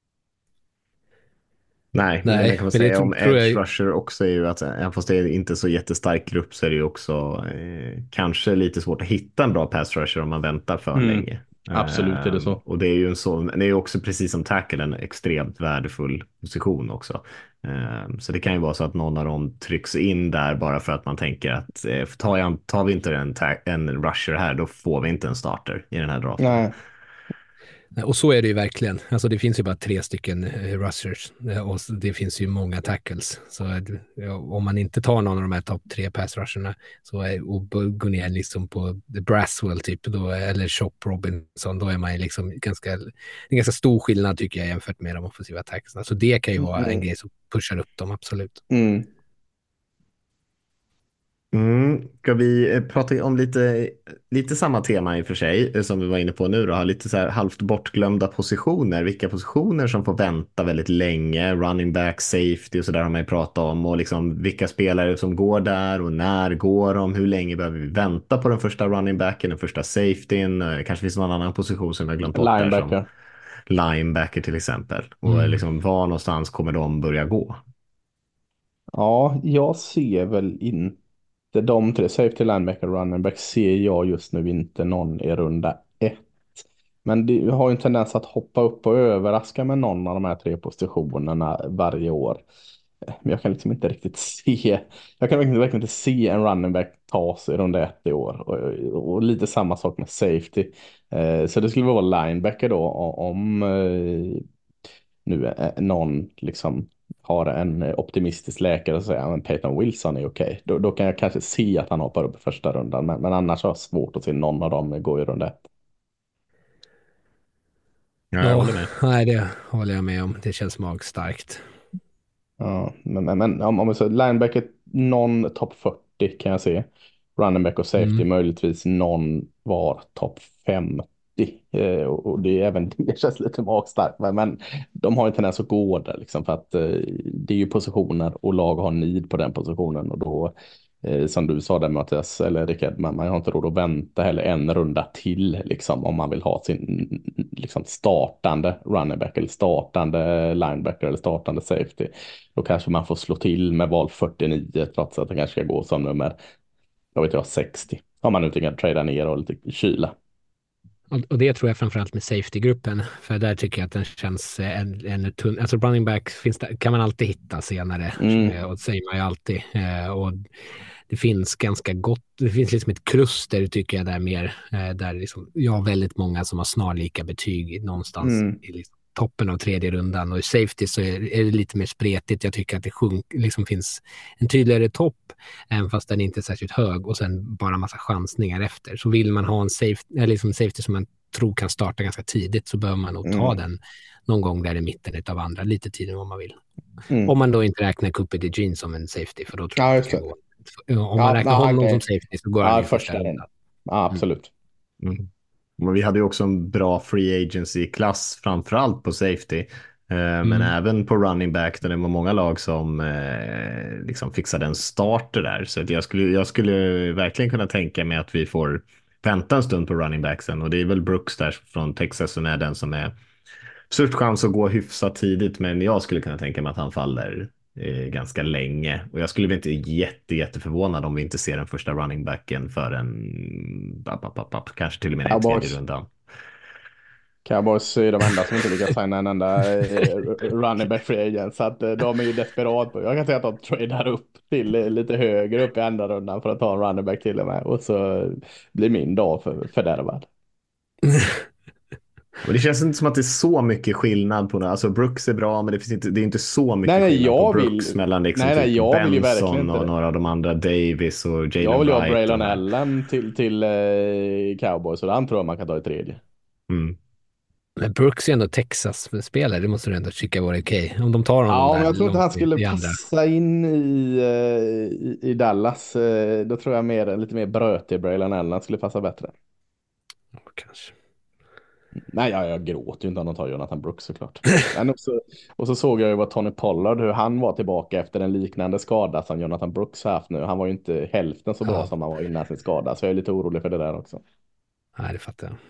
Nej, Nej, men det kan man men det säga tror- om tror Edge jag- Rusher också är ju att även fast det är inte så jättestark grupp så är det ju också eh, kanske lite svårt att hitta en bra pass rusher om man väntar för Mm. länge. Absolut är det så. Eh, och det är ju en sån, det är ju också precis som tackle en extremt värdefull position också. Eh, så det kan ju vara så att någon av dem trycks in där bara för att man tänker att eh, tar, jag, tar vi inte en, ta- en rusher här, då får vi inte en starter i den här draften. Nej. Och så är det ju verkligen. Alltså det finns ju bara tre stycken eh, rushers eh, och det finns ju många tackles. Så eh, ja, om man inte tar någon av de här topp tre pass rusherna så är, och b- går ner liksom på the Braswell typ då, eller Chop Robinson, då är man ju liksom ganska, en ganska stor skillnad tycker jag jämfört med de offensiva tacklesna. Så det kan ju vara Mm. en grej som pushar upp dem, absolut. Mm. Mm. Ska vi eh, prata om lite, lite samma tema i och för sig eh, som vi var inne på nu då, ha lite så här halvt bortglömda positioner, vilka positioner som får vänta väldigt länge, running back, safety och så där har man ju pratat om, och liksom vilka spelare som går där och när går de, hur länge behöver vi vänta på den första running backen, den första safetyn, eh, kanske finns någon annan position som vi har glömt bort där, Linebacker. som linebacker till exempel, och Mm. liksom var någonstans kommer de börja gå? Ja, jag ser väl inte de tre, safety, linebacker och running back, ser jag just nu inte någon i runda ett. Men det har ju en tendens att hoppa upp och överraska med någon av de här tre positionerna varje år. Men jag kan liksom inte riktigt se, jag kan verkligen, verkligen inte se en running back tas i runda ett i år. Och, och lite samma sak med safety. Eh, så det skulle vara linebacker då om eh, nu är någon liksom har en optimistisk läkare och säger att Peyton Wilson är okej. Då, då kan jag kanske se att han hoppar upp i första rundan. Men, men annars har jag svårt att se någon av dem gå i runda ett. Ja, jag håller med. Nej, det håller jag med om. Det känns magstarkt. Ja, men, men, men om, om vi säger linebacker, någon topp fyrtio kan jag se. Running back och safety Mm. möjligtvis någon var topp femtio. Eh, och, och det är även det känns lite magstarkt. Men, men de har en tendens att gå där liksom, för att eh, det är ju positioner och lag har need på den positionen. Och då, eh, som du sa där Mattias, eller Rickard, man, man har inte råd att vänta heller en runda till liksom, om man vill ha sin liksom, startande running back eller startande linebacker eller startande safety. Då kanske man får slå till med val fyrtionio trots att det kanske ska gå som nummer, jag vet inte, sextio. Om man nu kan trada ner och lite kyla. Och, och det tror jag framförallt med safety-gruppen, för där tycker jag att den känns ännu en, en tunn. Alltså running back finns där, kan man alltid hitta senare, Mm. eh, och det säger man ju alltid. Eh, och det finns ganska gott, det finns liksom ett kluster tycker jag där mer, eh, där liksom, jag har väldigt många som har snarlika betyg någonstans Mm. i liksom toppen av tredje rundan, och i safety så är, är det lite mer spretigt. Jag tycker att det sjunk, liksom finns en tydligare topp, även fast den inte är särskilt hög, och sen bara massa chansningar efter. Så vill man ha en safety, eller liksom safety som man tror kan starta ganska tidigt, så behöver man nog ta Mm. den någon gång där i mitten av andra, lite tidigare om man vill. Mm. Om man då inte räknar Cooper DeJean som en safety, för då tror Ja, jag just att det det. går. Om man Ja, räknar ja, honom okej. som safety så går Ja, han i första första rundan. rundan. Ja, absolut. Mm. Men vi hade ju också en bra free agency-klass, framförallt på safety. Eh, Men Mm. även på running back där det var många lag som eh, liksom fixade en starter där. Så att jag, skulle, jag skulle verkligen kunna tänka mig att vi får vänta en stund på running backsen. Och det är väl Brooks där från Texas som är den som är störst chans att gå hyfsat tidigt. Men jag skulle kunna tänka mig att han faller eh, ganska länge. Och jag skulle bli inte jätte, jätteförvånad om vi inte ser den första running backen för en bap, bap, bap, bap, kanske till och med en Ja, tredje boys. rundan. Cowboys är de enda som inte lyckas signa en enda eh, running back free agent. Så att eh, de är ju desperat på. Jag kan säga att de tradar upp till eh, lite högre upp i andra rundan för att ta en running back till och med. Och så blir min dag för, fördärvad. Och det känns inte som att det är så mycket skillnad på det. Alltså Brooks är bra, men det finns inte, det är inte så mycket nej, nej, skillnad på jag Brooks vill, mellan liksom nej, nej, typ jag vill ju verkligen Benson inte och det. några av de andra, Davis och Jalen Wright. Jag vill ju ha Braylon och- Allen till, till eh, Cowboys, och han tror jag man kan ta i tredje. Mm. Men Brooks är ändå Texas-spelare, det måste du ändå tycka vore okej. Om de tar honom Ja, där men jag tror inte han långt skulle i andra. passa in i, eh, i, i Dallas. Eh, Då tror jag mer, lite mer brötig Braylon Allen skulle passa bättre. Ja, kanske. Nej, jag, jag gråter ju inte om de tar Jonathan Brooks såklart. Men också, och så såg jag ju vad Tony Pollard, hur han var tillbaka efter en liknande skada som Jonathan Brooks haft nu. Han var ju inte hälften så bra Ja. som han var innan sin skada, så jag är lite orolig för det där också. Nej, det fattar jag.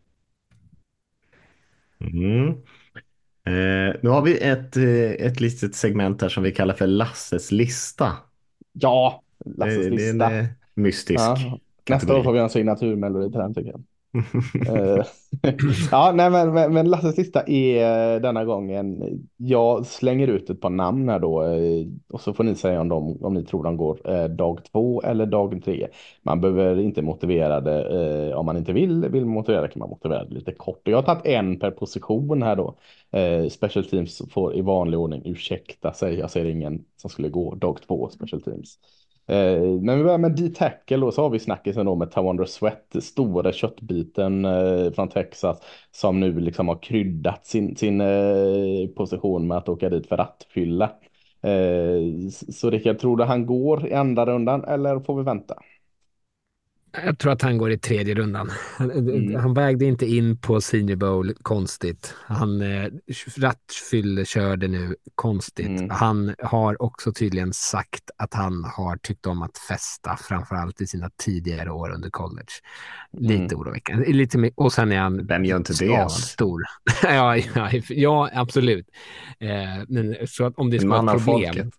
Mm. Eh, nu har vi ett, eh, ett litet segment här som vi kallar för Lasses lista. Ja, Lasses det, det är en lista. eh, mystisk Ja. Nästa kategori. år får vi en signaturmelodi till den tycker jag. Eh, ja, nej, men, men, men Lasses lista är denna gången, jag slänger ut ett par namn här då, eh, och så får ni säga om, de, om ni tror de går eh, dag två eller dag tre. Man behöver inte motivera det, eh, om man inte vill, vill motivera kan man motivera det lite kort. Och jag har tagit en per position här då. Eh, special teams får i vanlig ordning ursäkta sig, jag ser ingen som skulle gå dag två special teams. Eh, men vi börjar med D-tackle, och så har vi snackisen då med Tawandra Sweat, stora köttbiten eh, från Texas, som nu liksom har kryddat sin, sin eh, position med att åka dit för rattfylla. Eh, så Rickard, tror du han går i andra rundan eller får vi vänta? Jag tror att han går i tredje rundan. Han, Mm. han vägde inte in på Senior Bowl, konstigt. Han eh, rattfylle körde nu, konstigt. Mm. Han har också tydligen sagt att han har tyckt om att festa, framförallt i sina tidigare år under college. Lite Mm. oroväckande. Lite mer, och sen är han Vem gör inte det? stor. ja, ja, ja, absolut. Eh, men så att om det En ska man vara av ett problem. folket.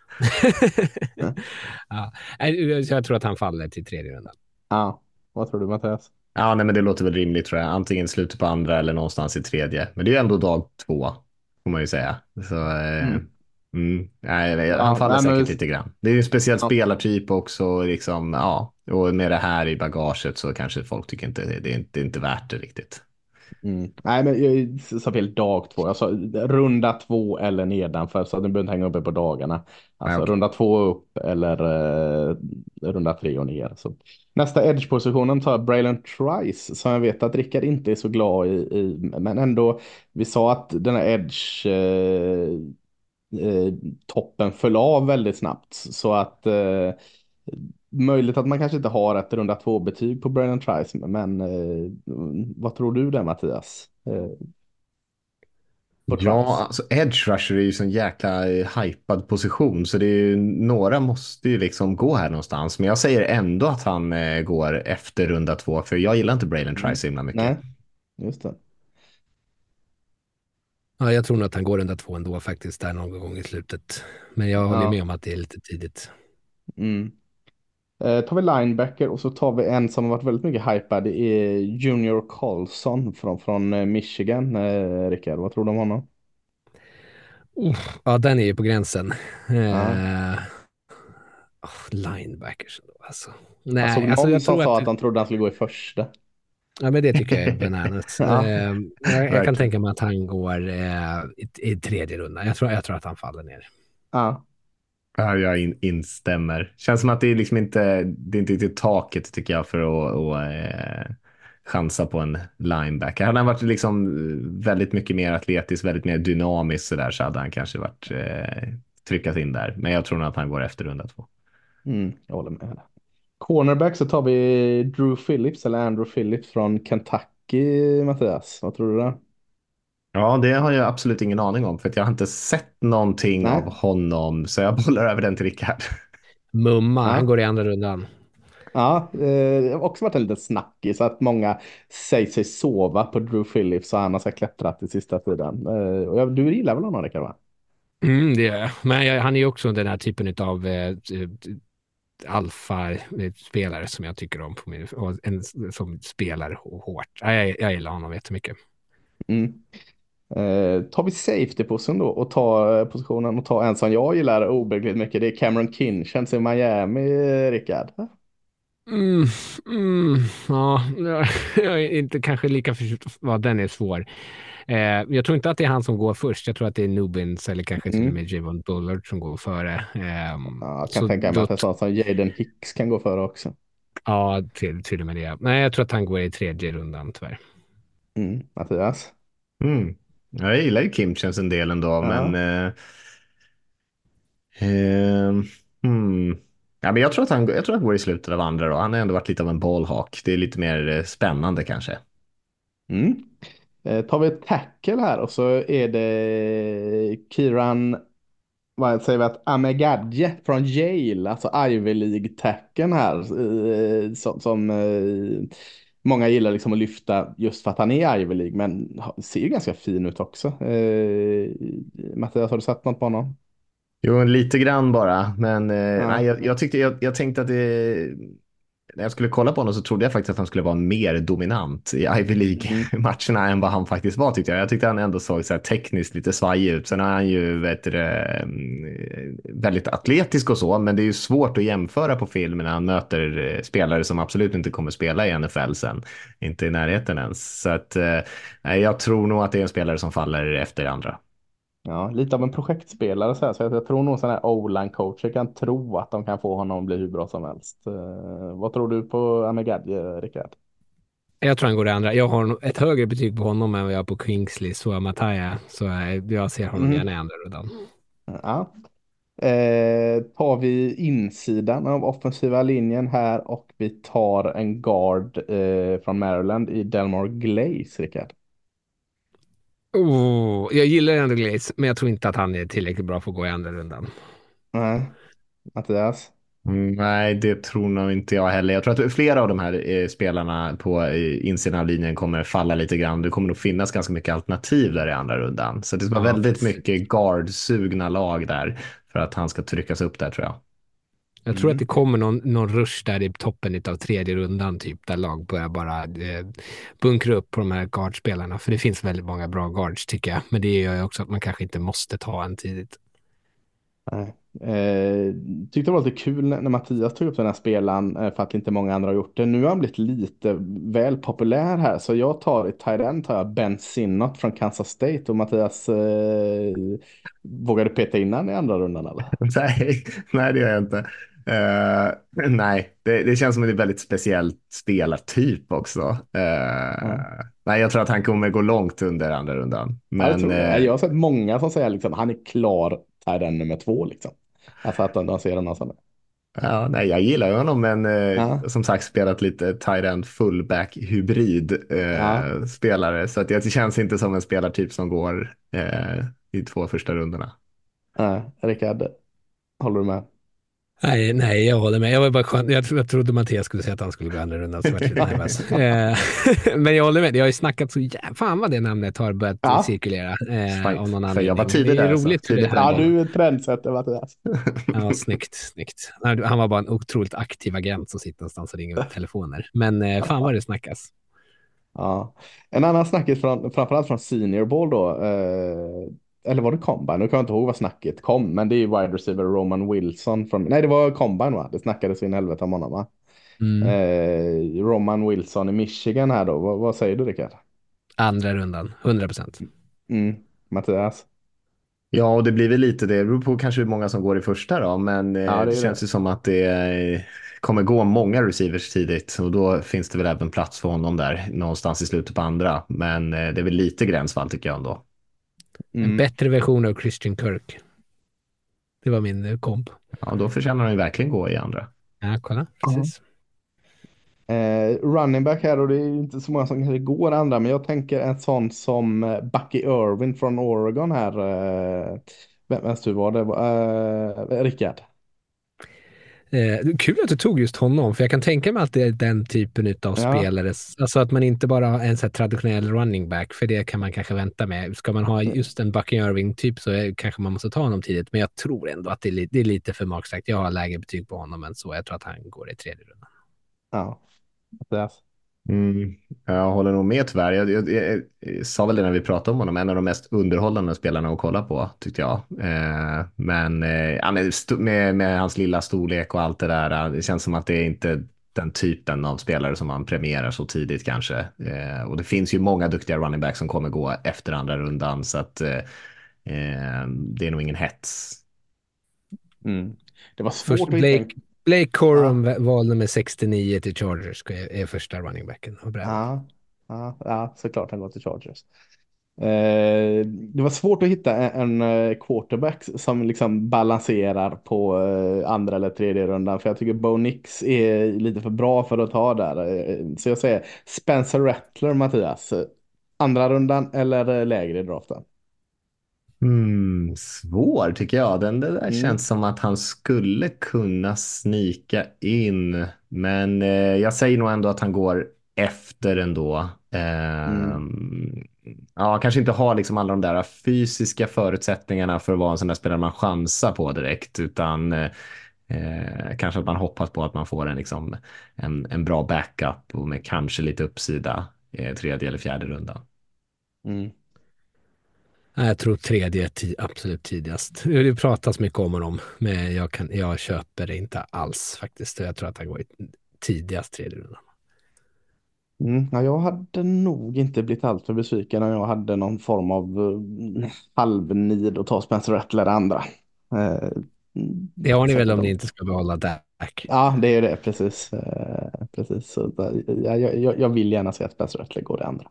ja. Nej, så jag tror att han faller till tredje rundan. Ja, vad tror du Mattias? Ja, nej, men det låter väl rimligt tror jag. Antingen slutet på andra eller någonstans i tredje. Men det är ju ändå dag två, får man ju säga. Så, eh, Mm. mm, nej, nej, Ja, han faller nej, men säkert vi- lite grann. Det är ju en speciell Ja. spelartyp också. Liksom, ja. Och med det här i bagaget så kanske folk tycker inte det, det, är, inte, det är inte värt det riktigt. Mm. Nej, men jag sa fel, dag två. Alltså runda två eller nedanför, så att ni behöver inte hänga uppe på dagarna. Alltså Nej, okej. runda två upp eller eh, runda tre och ner. Så. Nästa edge-positionen tar Braylon Trice, som jag vet att Rickard inte är så glad i, i. Men ändå, vi sa att den här edge eh, eh, toppen föll av väldigt snabbt. Så att eh, möjligt att man kanske inte har ett runda två betyg på Braylon Trice, men eh, vad tror du där Mattias? Eh, på Trice? Ja, alltså edge rusher är ju sån jäkla eh, hypad position så det är ju, några måste ju liksom gå här någonstans. Men jag säger ändå att han eh, går efter runda två för jag gillar inte Braylon Trice så himla mycket. Nej, just det. Ja, jag tror nog att han går runda två ändå faktiskt där någon gång i slutet. Men jag håller Ja. med om att det är lite tidigt. Mm. Eh, tar vi linebacker och så tar vi en som har varit väldigt mycket hypad. Det är Junior Carlson från, från eh, Michigan. Eh, Rickard, vad tror du om honom? Oh, ja, den är ju på gränsen. Ja. Eh, oh, linebackers då, alltså. Nej, Jag såg någon alltså jag som tror sa att... att han trodde han skulle gå i första. Ja, men det tycker jag är bananas. Ja. eh, jag, jag Verkligen. kan tänka mig att han går eh, i, i tredje rundan. Jag tror, jag tror att han faller ner. Ja. Ja, jag in, instämmer. Känns som att det är liksom inte det är inte riktigt taket tycker jag för att, att eh, chansa på en linebacker. Hade han varit liksom väldigt mycket mer atletisk, väldigt mer dynamisk så där så hade han kanske varit eh, tryckat in där. Men jag tror nog att han går efter runda två. Mm, jag håller med. Cornerback så tar vi Drew Phillips eller Andrew Phillips från Kentucky, Mattias. Vad tror du där? Ja, det har jag absolut ingen aning om för att jag har inte sett någonting Nej. av honom så jag bollar över den till Rickard. Mumma, Ja. han går i andra rundan. Ja, eh, det har också varit en liten snackis att många säger sig sova på Drew Phillips och han har så här klättrat i sista tiden. Eh, och jag, du gillar väl honom, Rickard, va? Mm, det gör jag. Men jag, han är ju också den här typen av eh, alfa-spelare som jag tycker om på min, och en, som spelar hårt. Ja, jag, jag gillar honom jättemycket. Mm. Eh, tar vi safety-position då och tar positionen och tar en som jag gillar obehagligt mycket. Det är Cameron Kinchens i Miami, Rickard. Mm, mm, ja, jag är inte kanske lika förtjust. Ja, den är svår. Eh, jag tror inte att det är han som går först. Jag tror att det är Nubbins eller kanske till och Mm. med Javon Bullard som går före. Eh, Ja, jag kan tänka mig då, att en sån som Jaden Hicks kan gå före också. Ja, till, till och med det. Nej, jag tror att han går i tredje rundan tyvärr. Mm. Mattias? Mm. Jag gillar ju Kimchens en del ändå, Ja. men... Eh, eh, hmm. Ja, men jag tror att han, jag tror att han går i slutet av andra då. Han har ändå varit lite av en ballhawk. Det är lite mer eh, spännande kanske. Mm. Eh, tar vi ett tackle här och så är det Kiran, vad säger vi, att Amegadje från Yale, alltså Ivy League-tacken här, eh, som, som eh, många gillar liksom att lyfta just för att han är Ivy League, men ser ju ganska fin ut också. Eh, Mattias, har du sett något på honom? Jo, lite grann bara, men eh, Ja. nej, jag, jag, tyckte, jag, jag tänkte att det... När jag skulle kolla på honom så trodde jag faktiskt att han skulle vara mer dominant i Ivy League-matcherna än vad han faktiskt var, tyckte jag. Jag tyckte han ändå såg så här tekniskt lite svajig ut. Sen är han ju vet du, väldigt atletisk och så, men det är ju svårt att jämföra på film när han möter spelare som absolut inte kommer spela i N F L sen. Inte i närheten ens. Så att, eh, jag tror nog att det är en spelare som faller efter andra. Ja, lite av en projektspelare så, här, så jag, jag tror nog sådana här O-line coacher kan tro att de kan få honom att bli hur bra som helst. Uh, vad tror du på Amegadje, Rickard? Jag tror han går i andra. Jag har ett högre betyg på honom än vad jag har på Kingsley, så Mataya. Så jag ser honom Mm. gärna i andra rundan. Ja. Eh, tar vi insidan av offensiva linjen här och vi tar en guard eh, från Maryland i Delmar Glaze, Rickard. Oh, jag gillar ändå Glaze, men jag tror inte att han är tillräckligt bra för att gå i andra rundan. Nej. Mattias? Mm, nej, det tror nog inte jag heller. Jag tror att flera av de här eh, spelarna på eh, insidan av linjen kommer falla lite grann. Det kommer nog finnas ganska mycket alternativ där i andra rundan. Så det ska vara Ja, väldigt precis. mycket guard-sugna lag där för att han ska tryckas upp där, tror jag. Jag tror Mm. att det kommer någon, någon rush där i toppen av tredje rundan, typ, där lag börjar bara eh, bunkra upp på de här guardspelarna. För det finns väldigt många bra guards, tycker jag. Men det gör ju också att man kanske inte måste ta en tidigt. Nej. Eh, tyckte det var lite kul när, när Mattias tog upp den här spelaren eh, för att inte många andra har gjort det. Nu har han blivit lite väl populär här, så jag tar i tight end tar jag Ben Sinnott från Kansas State. Och Mattias, eh, vågar du peta in han i andra rundan eller? nej, nej, det gör jag inte. Uh, nej, det, det känns som en väldigt speciell spelartyp också. Uh, Mm. Nej, jag tror att han kommer gå långt under andra rundan. Men, jag, tror, eh, jag har sett många som säger liksom han är klar tight end nummer två liksom. Alltså att de ser den sån. Ja, nej, jag gillar honom, men eh, Ja. som sagt spelat lite tight end fullback hybrid eh, Ja. spelare, så att det känns inte som en spelartyp som går eh, i två första rundorna. Nej, Rickard, håller du med? Nej, nej, jag håller med. Jag, var bara skön. Jag, tro, jag trodde Mattias skulle säga att han skulle gå i andra rundan. Så var jag lite nervös. eh, men jag håller med. Jag har ju snackat så jävla... Fan vad det namnet har börjat Ja. cirkulera. Eh, Fine. av någon För anledning. jag var tidig det är där, så roligt. hur tidigt det där. här Ja, går. du är trendsätter, Mattias. Ja, snyggt, snyggt. Han var bara en otroligt aktiv agent som sitter någonstans och ringer upp telefoner. Men eh, fan vad det snackas. Ja. En annan snackis från, framförallt från Senior Bowl då. Eh, eller var det Combine? Nu kan jag inte ihåg vad snacket kom. Men det är wide receiver Roman Wilson. Från, nej, det var Combine va? Det snackades in helvete om honom va? Mm. Eh, Roman Wilson i Michigan här då. Vad, vad säger du, Rickard? Andra rundan, hundra procent. Mm. Mattias? Ja, och det blir väl lite det. Det beror på kanske hur många som går i första då, men eh, Ja, det det, är känns det. ju som att det eh, kommer gå många receivers tidigt, och då finns det väl även plats för honom där någonstans i slutet på andra, men eh, det är väl lite gränsfall tycker jag ändå. Mm. En bättre version av Christian Kirk. Det var min eh, komp. Ja, då förtjänar han ju verkligen gå i andra. Ja, kolla. Precis. Eh, running back här, och det är ju inte så många som kanske går andra, men jag tänker en sån som eh, Bucky Irvin från Oregon här. Eh, vem vem du var det? Eh, Rickard. Eh, kul att du tog just honom, för jag kan tänka mig att det är den typen av Ja. spelare. Alltså att man inte bara har en så här traditionell running back, för det kan man kanske vänta med. Ska man ha just en Bucky Irving-typ så är, kanske man måste ta honom tidigt, men jag tror ändå att det är, li- det är lite för magstarkt. Jag har lägre betyg på honom än så. Jag tror att han går i tredje rundan. Ja. Mattias. Mm, jag håller nog med tyvärr. Jag, jag, jag, jag sa väl det när vi pratade om honom, en av de mest underhållande spelarna att kolla på tyckte jag. Eh, men eh, ja, med, med, med hans lilla storlek och allt det där, det känns som att det är inte den typen av spelare som man premierar så tidigt kanske. Eh, och det finns ju många duktiga running backs som kommer gå efter andra rundan, så att eh, eh, det är nog ingen hets. Mm. Det var svårt Först att Blake, hitta en... Blake Corum ja. valde med sextionio till Chargers, är, är första running backen. Ja, ja, ja, såklart han går till Chargers. Eh, det var svårt att hitta en, en quarterback som liksom balanserar på eh, andra eller tredje rundan, för jag tycker Bo Nix är lite för bra för att ta där. Eh, så jag säger Spencer Rattler, Mattias. Andra rundan eller lägre i draften? Mm, svår tycker jag. Den det där Mm. känns som att han skulle kunna snika in. Men eh, jag säger nog ändå att han går efter ändå. Eh, Mm. Ja, kanske inte har liksom alla de där fysiska förutsättningarna för att vara en sån där spelare man chansar på direkt. Utan eh, kanske att man hoppas på att man får en, liksom, en, en bra backup och med kanske lite uppsida eh, tredje eller fjärde rundan. Mm. Jag tror tredje är absolut tidigast. Det pratas mycket om honom, men jag, kan, jag köper det inte alls faktiskt. Jag tror att han går i tidigast tredje rundan. Mm, ja, jag hade nog inte blivit alltför besviken om jag hade någon form av uh, halvnid att ta Spencer Rattler andra. Uh, det har ni väl om ni inte ska behålla Dak? Ja, det är det, precis. Uh, precis. Så, uh, jag, jag, jag vill gärna se att Spencer Rattler går det andra.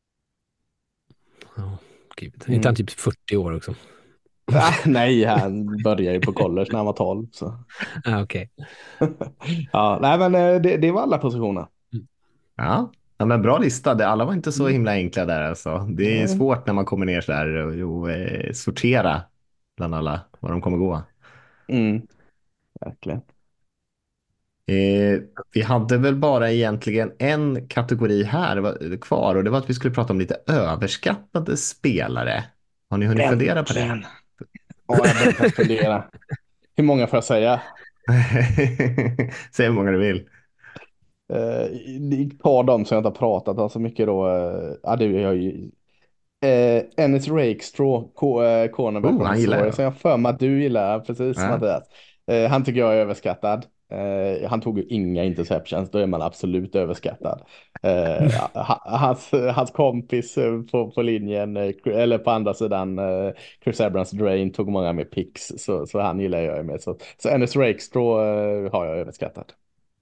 Ja, gud. Mm. Inte han typ fyrtio år också? Ah, nej, han började ju på college när han var tolv. Så. Ah, okej. Okay. Ja, nej, men det, det var alla positioner. Mm. Ja. Ja, men bra lista. Alla var inte så himla enkla där alltså. Det är mm. svårt när man kommer ner så där och, och eh, sortera bland alla var de kommer gå. Mm. Verkligen. Eh, vi hade väl bara egentligen en kategori här kvar, och det var att vi skulle prata om lite överskattade spelare. Har ni hunnit Äntligen. fundera på det? Ja, jag börjar fundera. Hur många får jag säga? Säg hur många du vill. Uh, ta dem som jag inte har pratat om så mycket då. Uh, ja, det är ju uh, Ennis Rakestraw, uh, cornerback Oh, han gillar jag. Så jag för mig att du gillar, precis ja. Mattias. Uh, han tycker jag är överskattad. Uh, han tog ju inga interceptions, då är man absolut överskattad. Uh, hans, hans kompis på, på linjen, eller på andra sidan, uh, Chris Abrams Drain tog många med picks, så, så han gillar jag med. Så, så Ennis Rakestraw uh, har jag överskattat.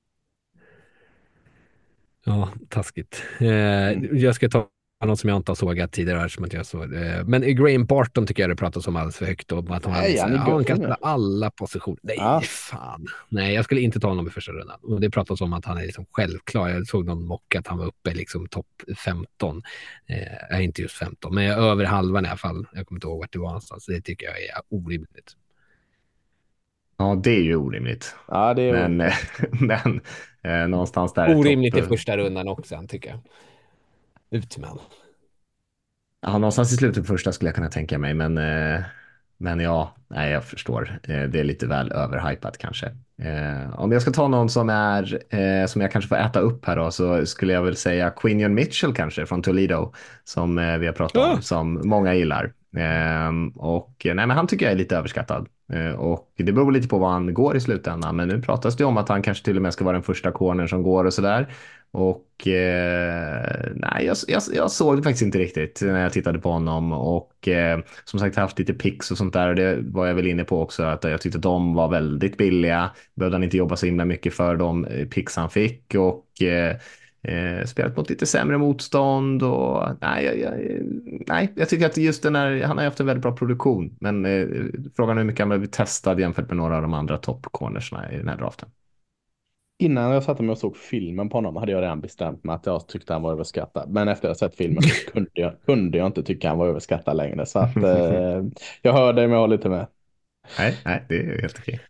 Ja, taskigt. Eh, jag ska ta något som jag inte har sågat tidigare. Som att jag så, eh, men Graham Barton tycker jag det pratas om alldeles för högt. Och att han, Nej, så, han, ja, han kan spela alla positioner. Nej, ja. fan. Nej, jag skulle inte ta honom i första rundan. Och det pratas om att han är liksom självklar. Jag såg någon mock att han var uppe liksom topp femton. Eh, inte just femton, men över halvan i alla fall. Jag kommer inte ihåg vart det var någonstans. Det tycker jag är orimligt. Ja, det är ju orimligt. Ja, det är men men eh, någonstans där. Orimligt topp... i första rundan också, tycker jag. Ut med honom. Ja, någonstans i slutet på första skulle jag kunna tänka mig, men, eh, men ja, nej, jag förstår. Eh, det är lite väl överhypat kanske. Eh, om jag ska ta någon som är eh, som jag kanske får äta upp här då, så skulle jag väl säga Quinion Mitchell kanske från Toledo, som eh, vi har pratat om, oh. som många gillar. Eh, och nej, men han tycker jag är lite överskattad. Eh, och det beror lite på vad han går i slutändan, men nu pratas det om att han kanske till och med ska vara den första cornern som går och sådär. Och eh, nej, jag, jag, jag såg det faktiskt inte riktigt när jag tittade på honom, och eh, som sagt haft lite picks och sånt där, och det var jag väl inne på också, att jag tyckte att de var väldigt billiga. Behövde han inte jobba så himla mycket för de picks han fick, och eh, eh, spelat mot lite sämre motstånd, och nej jag, jag, nej, jag tycker att just den här, han har haft en väldigt bra produktion, men eh, frågan är hur mycket han blev testad jämfört med några av de andra toppcornersna i den här draften. Innan jag satte mig och såg filmen på honom hade jag redan bestämt mig att jag tyckte han var överskattad. Men efter att jag sett filmen så kunde jag, kunde jag inte tycka han var överskattad längre. Så att eh, jag hör dig, men jag håller lite med. Nej, nej, det är helt okej.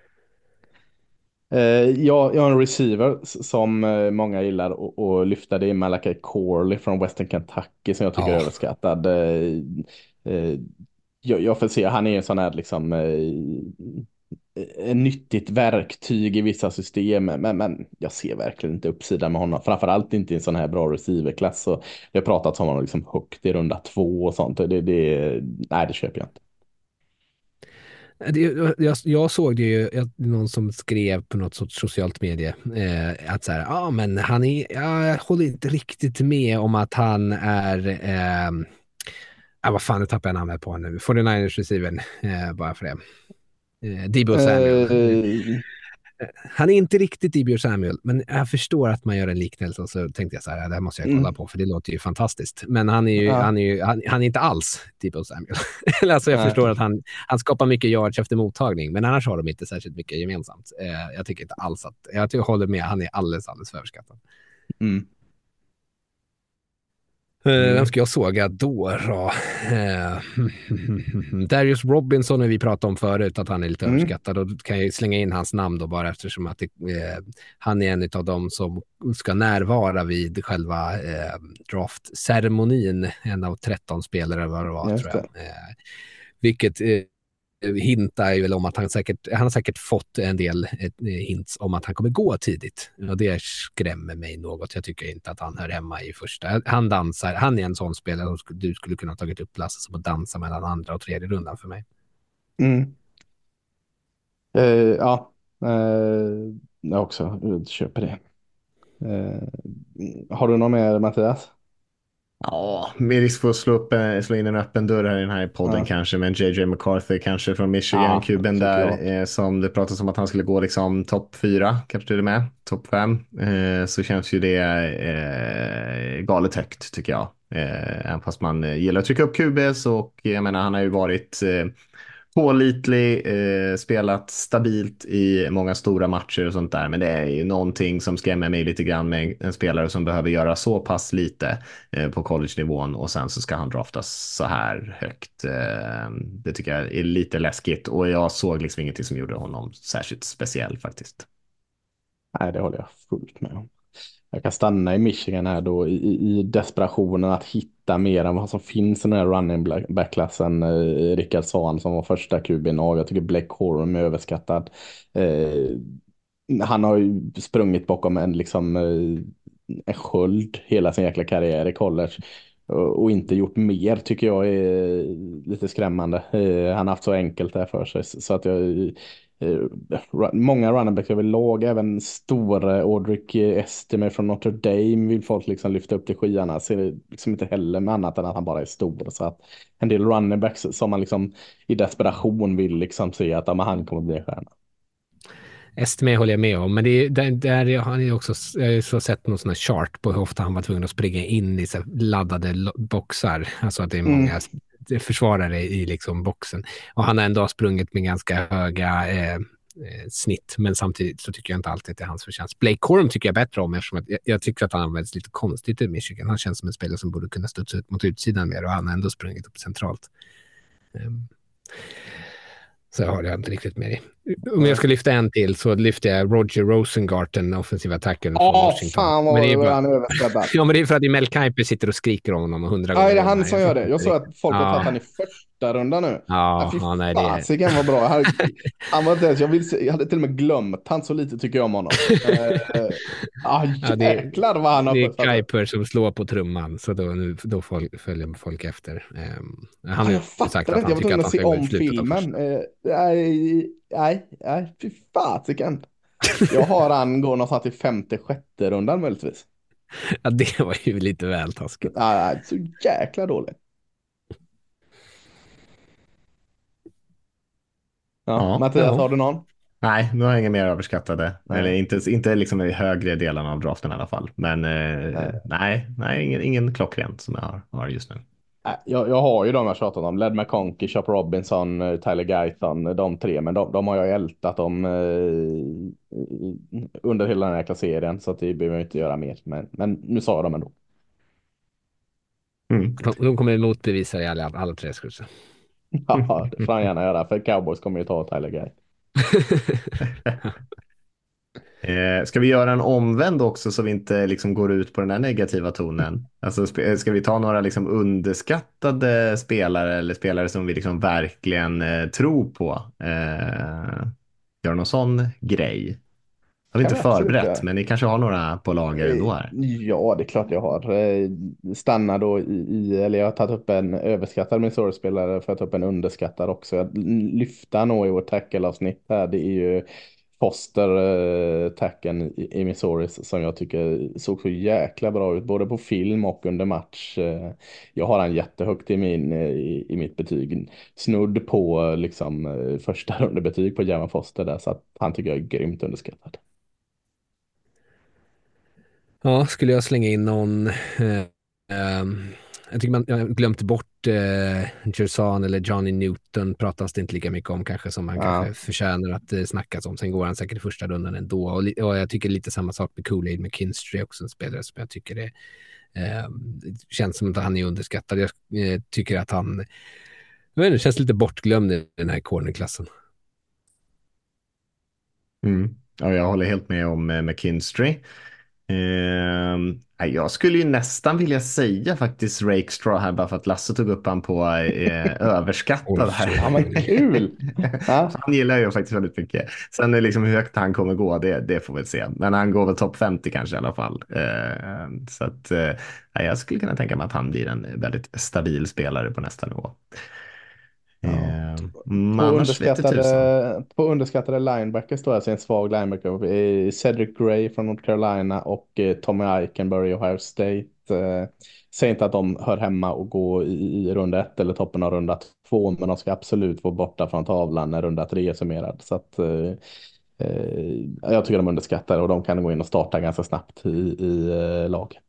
Eh, jag, jag har en receiver som eh, många gillar och, och lyfta, det är Malachi Corley från Western Kentucky som jag tycker ja. är överskattad. Eh, eh, jag, jag får se, han är en sån här liksom... Eh, ett nyttigt verktyg i vissa system, men, men jag ser verkligen inte uppsidan med honom. Framförallt inte i en sån här bra receiverklass. Så det har pratats om honom liksom högt i runda två och sånt. Det, det, nej, det köper jag inte. Det, jag, jag såg det ju, jag, någon som skrev på något sorts socialt medie eh, att så här, ja ah, men han är, jag håller inte riktigt med om att han är, eh, ah, vad fan, nu tappar jag namnet på honom nu, fyrtionio-ers receiver, eh, bara för det. Eh, Deebo Samuel. Uh... Han är inte riktigt Deebo Samuel, men jag förstår att man gör en liknelse, och så tänkte jag så här, det här måste jag kolla mm. på, för det låter ju fantastiskt. Men han är ju, ja. han är ju han, han är inte alls Deebo Samuel. Alltså jag Nej. förstår att han, han skapar mycket yards efter mottagning, men annars har de inte särskilt mycket gemensamt. Eh, jag tycker inte alls att, jag, jag håller med, han är alldeles, alldeles för överskattad. Mm. Mm. Vem ska jag såga då? då? Eh, Darius Robinson har vi pratat om förut, att han är lite mm. överskattad. Då kan jag slänga in hans namn då, bara eftersom att det, eh, han är en av dem som ska närvara vid själva eh, draftceremonin. En av tretton spelare var det var, tror jag. Eh, vilket eh, hintar ju väl om att han säkert, han har säkert fått en del hints om att han kommer gå tidigt. Och det skrämmer mig något. Jag tycker inte att han hör hemma i första. Han dansar, han är en sån spelare som du skulle kunna ha tagit upp Lasse som att dansa mellan andra och tredje rundan för mig. Mm. Uh, ja, uh, jag också jag köper det. Uh, har du något mer, Mattias? Ja, med risk för att slå, upp, slå in en öppen dörr här i den här podden ja. kanske, men J J McCarthy kanske från Michigan-kuben ja, där, eh, som det pratas om att han skulle gå liksom topp fyra, kanske till och med, topp fem, eh, så känns ju det eh, galet högt tycker jag. Eh, även fast man gillar att trycka upp Q Bs, och jag menar han har ju varit eh, pålitlig, eh, spelat stabilt i många stora matcher och sånt där, men det är ju någonting som skrämmer mig lite grann med en spelare som behöver göra så pass lite eh, på college-nivån, och sen så ska han draftas så här högt. Eh, det tycker jag är lite läskigt, och jag såg liksom ingenting som gjorde honom särskilt speciell faktiskt. Nej, det håller jag fullt med om. Jag kan stanna i Michigan här då i, i desperationen att hitta mer än vad som finns i den här running back-klassen. Eh, Rickard Svan som var första Q B A. Jag tycker Blake Corum är överskattad. Eh, han har ju sprungit bakom en, liksom, eh, en sköld hela sin jäkla karriär i college. Och, och inte gjort mer tycker jag är lite skrämmande. Eh, han har haft så enkelt där för sig. Så att jag... många running backs överlag, även stora Audric Estime från Notre Dame vill folk liksom lyfta upp till skyarna, ser det liksom inte heller med annat än att han bara är stor. Så att en del running backs som man liksom i desperation vill liksom se att ja, han kommer bli en stjärna. Estime håller jag med om, men det är, där, där har ni också, jag har ju så sett någon sån här chart på hur ofta han var tvungen att springa in i så laddade boxar, alltså att det är många mm. försvarare i liksom boxen, och han har ändå sprungit med ganska höga eh, snitt, men samtidigt så tycker jag inte alltid att det är hans förtjänst. Blake Corum tycker jag bättre om, eftersom att jag, jag tycker att han används lite konstigt i Michigan. Han känns som en spelare som borde kunna studsa ut mot utsidan mer, och han har ändå sprungit upp centralt. Um, så har jag inte riktigt med det. Om jag ska lyfta en till så lyfter jag Roger Rosengarten, offensiva attacken från oh, Washington. Fan vad men det är bara... han överskattad. Ja, men det är för att Emil Kiper sitter och skriker om honom hundra gånger. Nej, det är han som gör det. Jag såg att folk ja. har tagit han i första rundan nu. Ja, ja nej, det är... Fasiken var bra. Han, han var inte ens, jag, vill se, jag hade till och med glömt han, så lite tycker jag om honom. uh, ah, ja, det är, vad han har. Det är Kiper som slår på trumman, så då, nu, då folk, följer folk efter. Um, han har ja, sagt att han jag tycker att han ska gå i filmen. Uh, nej, nej, nej, fy fasiken. Jag har han går någonstans till femte, sjätte rundan möjligtvis. Ja, det var ju lite väl taskigt. Ja, så jäkla dåligt. Ja, ja, Mattias, ja. Har du någon? Nej, nu har jag inga mer överskattade. Nej. Eller inte, inte liksom i högre delarna av draften i alla fall. Men eh, nej, nej, nej ingen, ingen klockrent som jag har, har just nu. Jag, jag har ju de jag tjatat om. Led McConkey, Chop Robinson, Tyler Guyton, de tre. Men de, de har jag ältat om eh, under hela den här klasseringen. Så att det behöver jag inte göra mer. Men, men nu sa jag dem ändå. Mm. De, de kommer motbevisa i alla, alla tre skurser. Ja, det får han gärna göra. För Cowboys kommer ju ta Tyler Guy. Eh, ska vi göra en omvänd också så vi inte liksom går ut på den här negativa tonen? Alltså, sp- ska vi ta några liksom underskattade spelare eller spelare som vi liksom verkligen eh, tror på? Eh, Gör någon sån grej? Har vi inte förberett, inte. Men ni kanske har några på lager ändå här. Ja, det är klart jag har. Stanna då i, eller jag har tagit upp en överskattad Missouri-spelare för att ta upp en underskattad också. Jag lyfter nog i vårt tackle-avsnitt här. Det är ju Foster, eh, tacken i, i Missouri som jag tycker såg så jäkla bra ut. Både på film och under match. Eh, jag har han jättehögt i, min, i, i mitt betyg. Snudd på liksom första rundebetyg på Jerman Foster där. Så att han tycker jag är grymt underskattad. Ja, skulle jag slänga in någon... Eh, eh, jag tycker man jag har glömt bort eh, Jersan eller Johnny Newton. Pratas det inte lika mycket om kanske som han ja. kanske förtjänar att eh, snackas om. Sen går han säkert i första rundan ändå. Och, och jag tycker lite samma sak med Kool-Aid McKinstry också, en spelare som jag tycker det eh, känns som att han är underskattad. Jag eh, tycker att han jag vet inte, känns lite bortglömd i den här cornerklassen. Mm. Ja, jag håller helt med om eh, McKinstry. Eh, jag skulle ju nästan vilja säga faktiskt Rakestraw här bara för att Lasse tog upp han på eh, överskattad här. Ja, men kul! Han gillar ju faktiskt väldigt mycket. Sen är liksom hur högt han kommer gå, det, det får vi se. Men han går väl topp femtio kanske i alla fall. Eh, så att eh, jag skulle kunna tänka mig att han blir en väldigt stabil spelare på nästa nivå. Ja. Eh, på, underskattade, på underskattade linebackers står alltså en svag linebacker. Cedric Gray från North Carolina och eh, Tommy Eichenberg i Ohio State. Eh, säger inte att de hör hemma och gå i, i runda ett eller toppen av runda två, men de ska absolut vara borta från tavlan när runda tre är summerad. Så att eh, eh, jag tycker de underskattar och de kan gå in och starta ganska snabbt i, i eh, lag.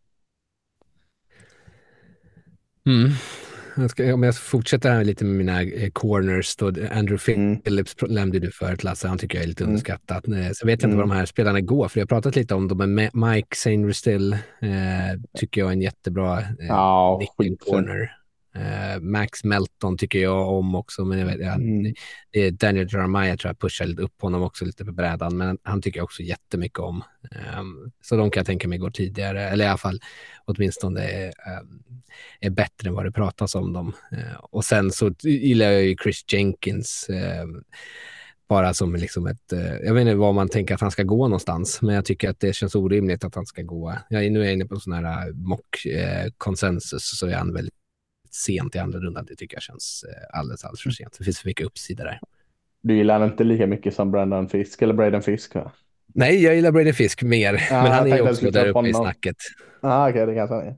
Mm. Jag ska, om jag fortsätter här lite med mina eh, corners då, Andrew mm. Phillips nämnde du för Lasse, han tycker jag är lite mm. underskattad. Så vet jag inte mm. var de här spelarna går, för jag har pratat lite om dem, men Mike Sainristil eh, tycker jag är en jättebra eh, ja, corner. Eh, Max Melton tycker jag om också, men jag vet, ja, mm. det är Daniel Jeremiah tror jag pushar lite upp honom också lite på brädan, men han tycker jag också jättemycket om. Um, så de kan jag tänka mig går tidigare, eller i alla fall åtminstone är, um, är bättre än vad det pratas om dem. Uh, och sen så gillar jag ju Chris Jenkins uh, bara som liksom ett, uh, jag vet inte vad man tänker att han ska gå någonstans, men jag tycker att det känns orimligt att han ska gå. Jag, nu är jag inne på sån här mock uh, konsensus, så är han väldigt sent i andra rundan. Det tycker jag känns alldeles, alldeles för sent. Det finns för mycket uppsida där. Du gillar inte lika mycket som Brandon Fisk eller Braden Fisk, va? Nej, jag gillar Braden Fisk mer. Ja, men han är ju också där uppe honom. I snacket. Ah, okej, okay, det kanske han är.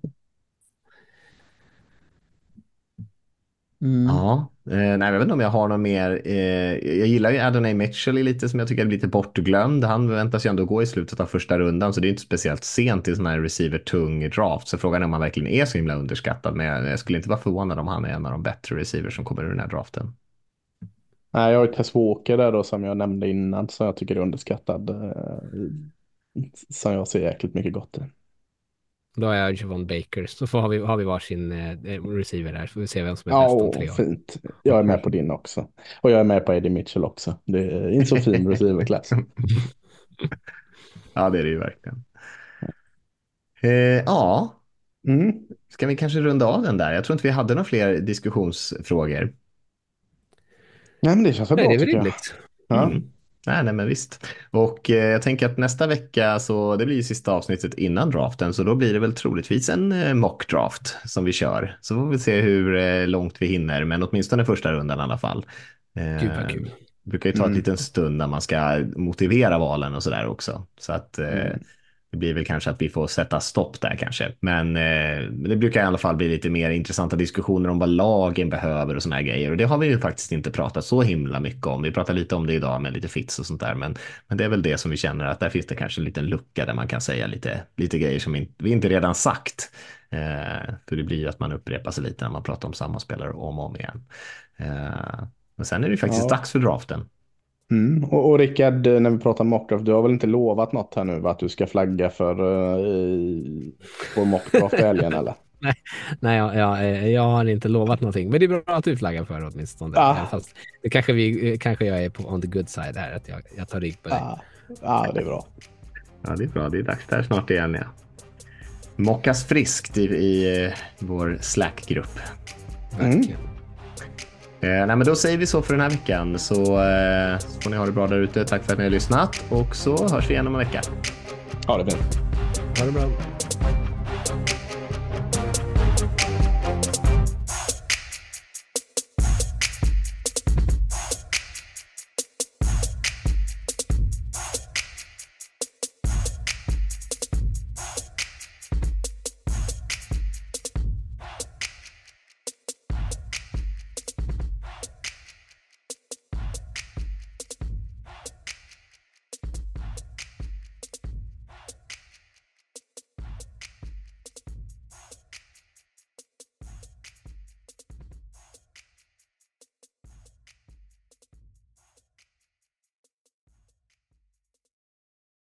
Mm. Ja, eh, nej, jag vet inte om jag har något mer. Eh, jag gillar ju Adonai Mitchell lite, som jag tycker är lite bortglömd. Han väntas ju ändå gå i slutet av första rundan, så det är inte speciellt sent i sån här receiver-tung draft. Så frågan är om han verkligen är så himla underskattad. Men jag, jag skulle inte vara förvånad om han är en av de bättre receivers som kommer ur den här draften. Nej, jag har ju Tess Walker där då, som jag nämnde innan, som jag tycker är underskattad. Eh, som jag ser jäkligt mycket gott i. Då är jag Javon Baker. Så får, har, vi, har vi varsin eh, receiver där. Så får vi se vem som är ja, bäst om tre år. Fint. Jag är med på din också. Och jag är med på Eddie Mitchell också. Det är en så fin receiverklass. Ja, det är det ju verkligen. Eh, ja. Mm. Ska vi kanske runda av den där? Jag tror inte vi hade några fler diskussionsfrågor. Nej, men det känns så bra. Nej, det är väl rimligt. Ja. Mm. Nej, nej, men visst. Och eh, jag tänker att nästa vecka, så det blir ju sista avsnittet innan draften, så då blir det väl troligtvis en eh, mock-draft som vi kör. Så får vi se hur eh, långt vi hinner, men åtminstone första rundan i alla fall. Eh, Gud vad kul. Det brukar ju ta mm. en liten stund när man ska motivera valen och sådär också. Så att eh, mm. det blir väl kanske att vi får sätta stopp där kanske. Men eh, det brukar i alla fall bli lite mer intressanta diskussioner om vad lagen behöver och såna här grejer. Och det har vi ju faktiskt inte pratat så himla mycket om. Vi pratar lite om det idag med lite fits och sånt där. Men, men det är väl det som vi känner, att där finns det kanske en liten lucka där man kan säga lite, lite grejer som in, vi inte redan sagt. Eh, för det blir ju att man upprepar sig lite när man pratar om samma spelare om och om igen. Eh, men sen är det ju faktiskt ja. dags för draften. Mm. Och, och Rickard, när vi pratar mockdraft, du har väl inte lovat något här nu, att du ska flagga för uh, på mockdraft i helgen, eller? Nej, nej jag, jag, jag har inte lovat någonting, men det är bra att du flaggar för åtminstone. Ja. Fast det kanske, vi, kanske jag är på on the good side här, att jag, jag tar rygg på dig. Ja. ja, det är bra. Ja, det är bra. Det är dags där snart igen, ja. Mockas friskt i, i vår Slack-grupp. Verkligen. Mm. nej, men då säger vi så för den här veckan. Så, eh, så får ni ha det bra där ute. Tack för att ni har lyssnat. Och så hörs vi igen om en vecka. Ha det fint. Ha det bra.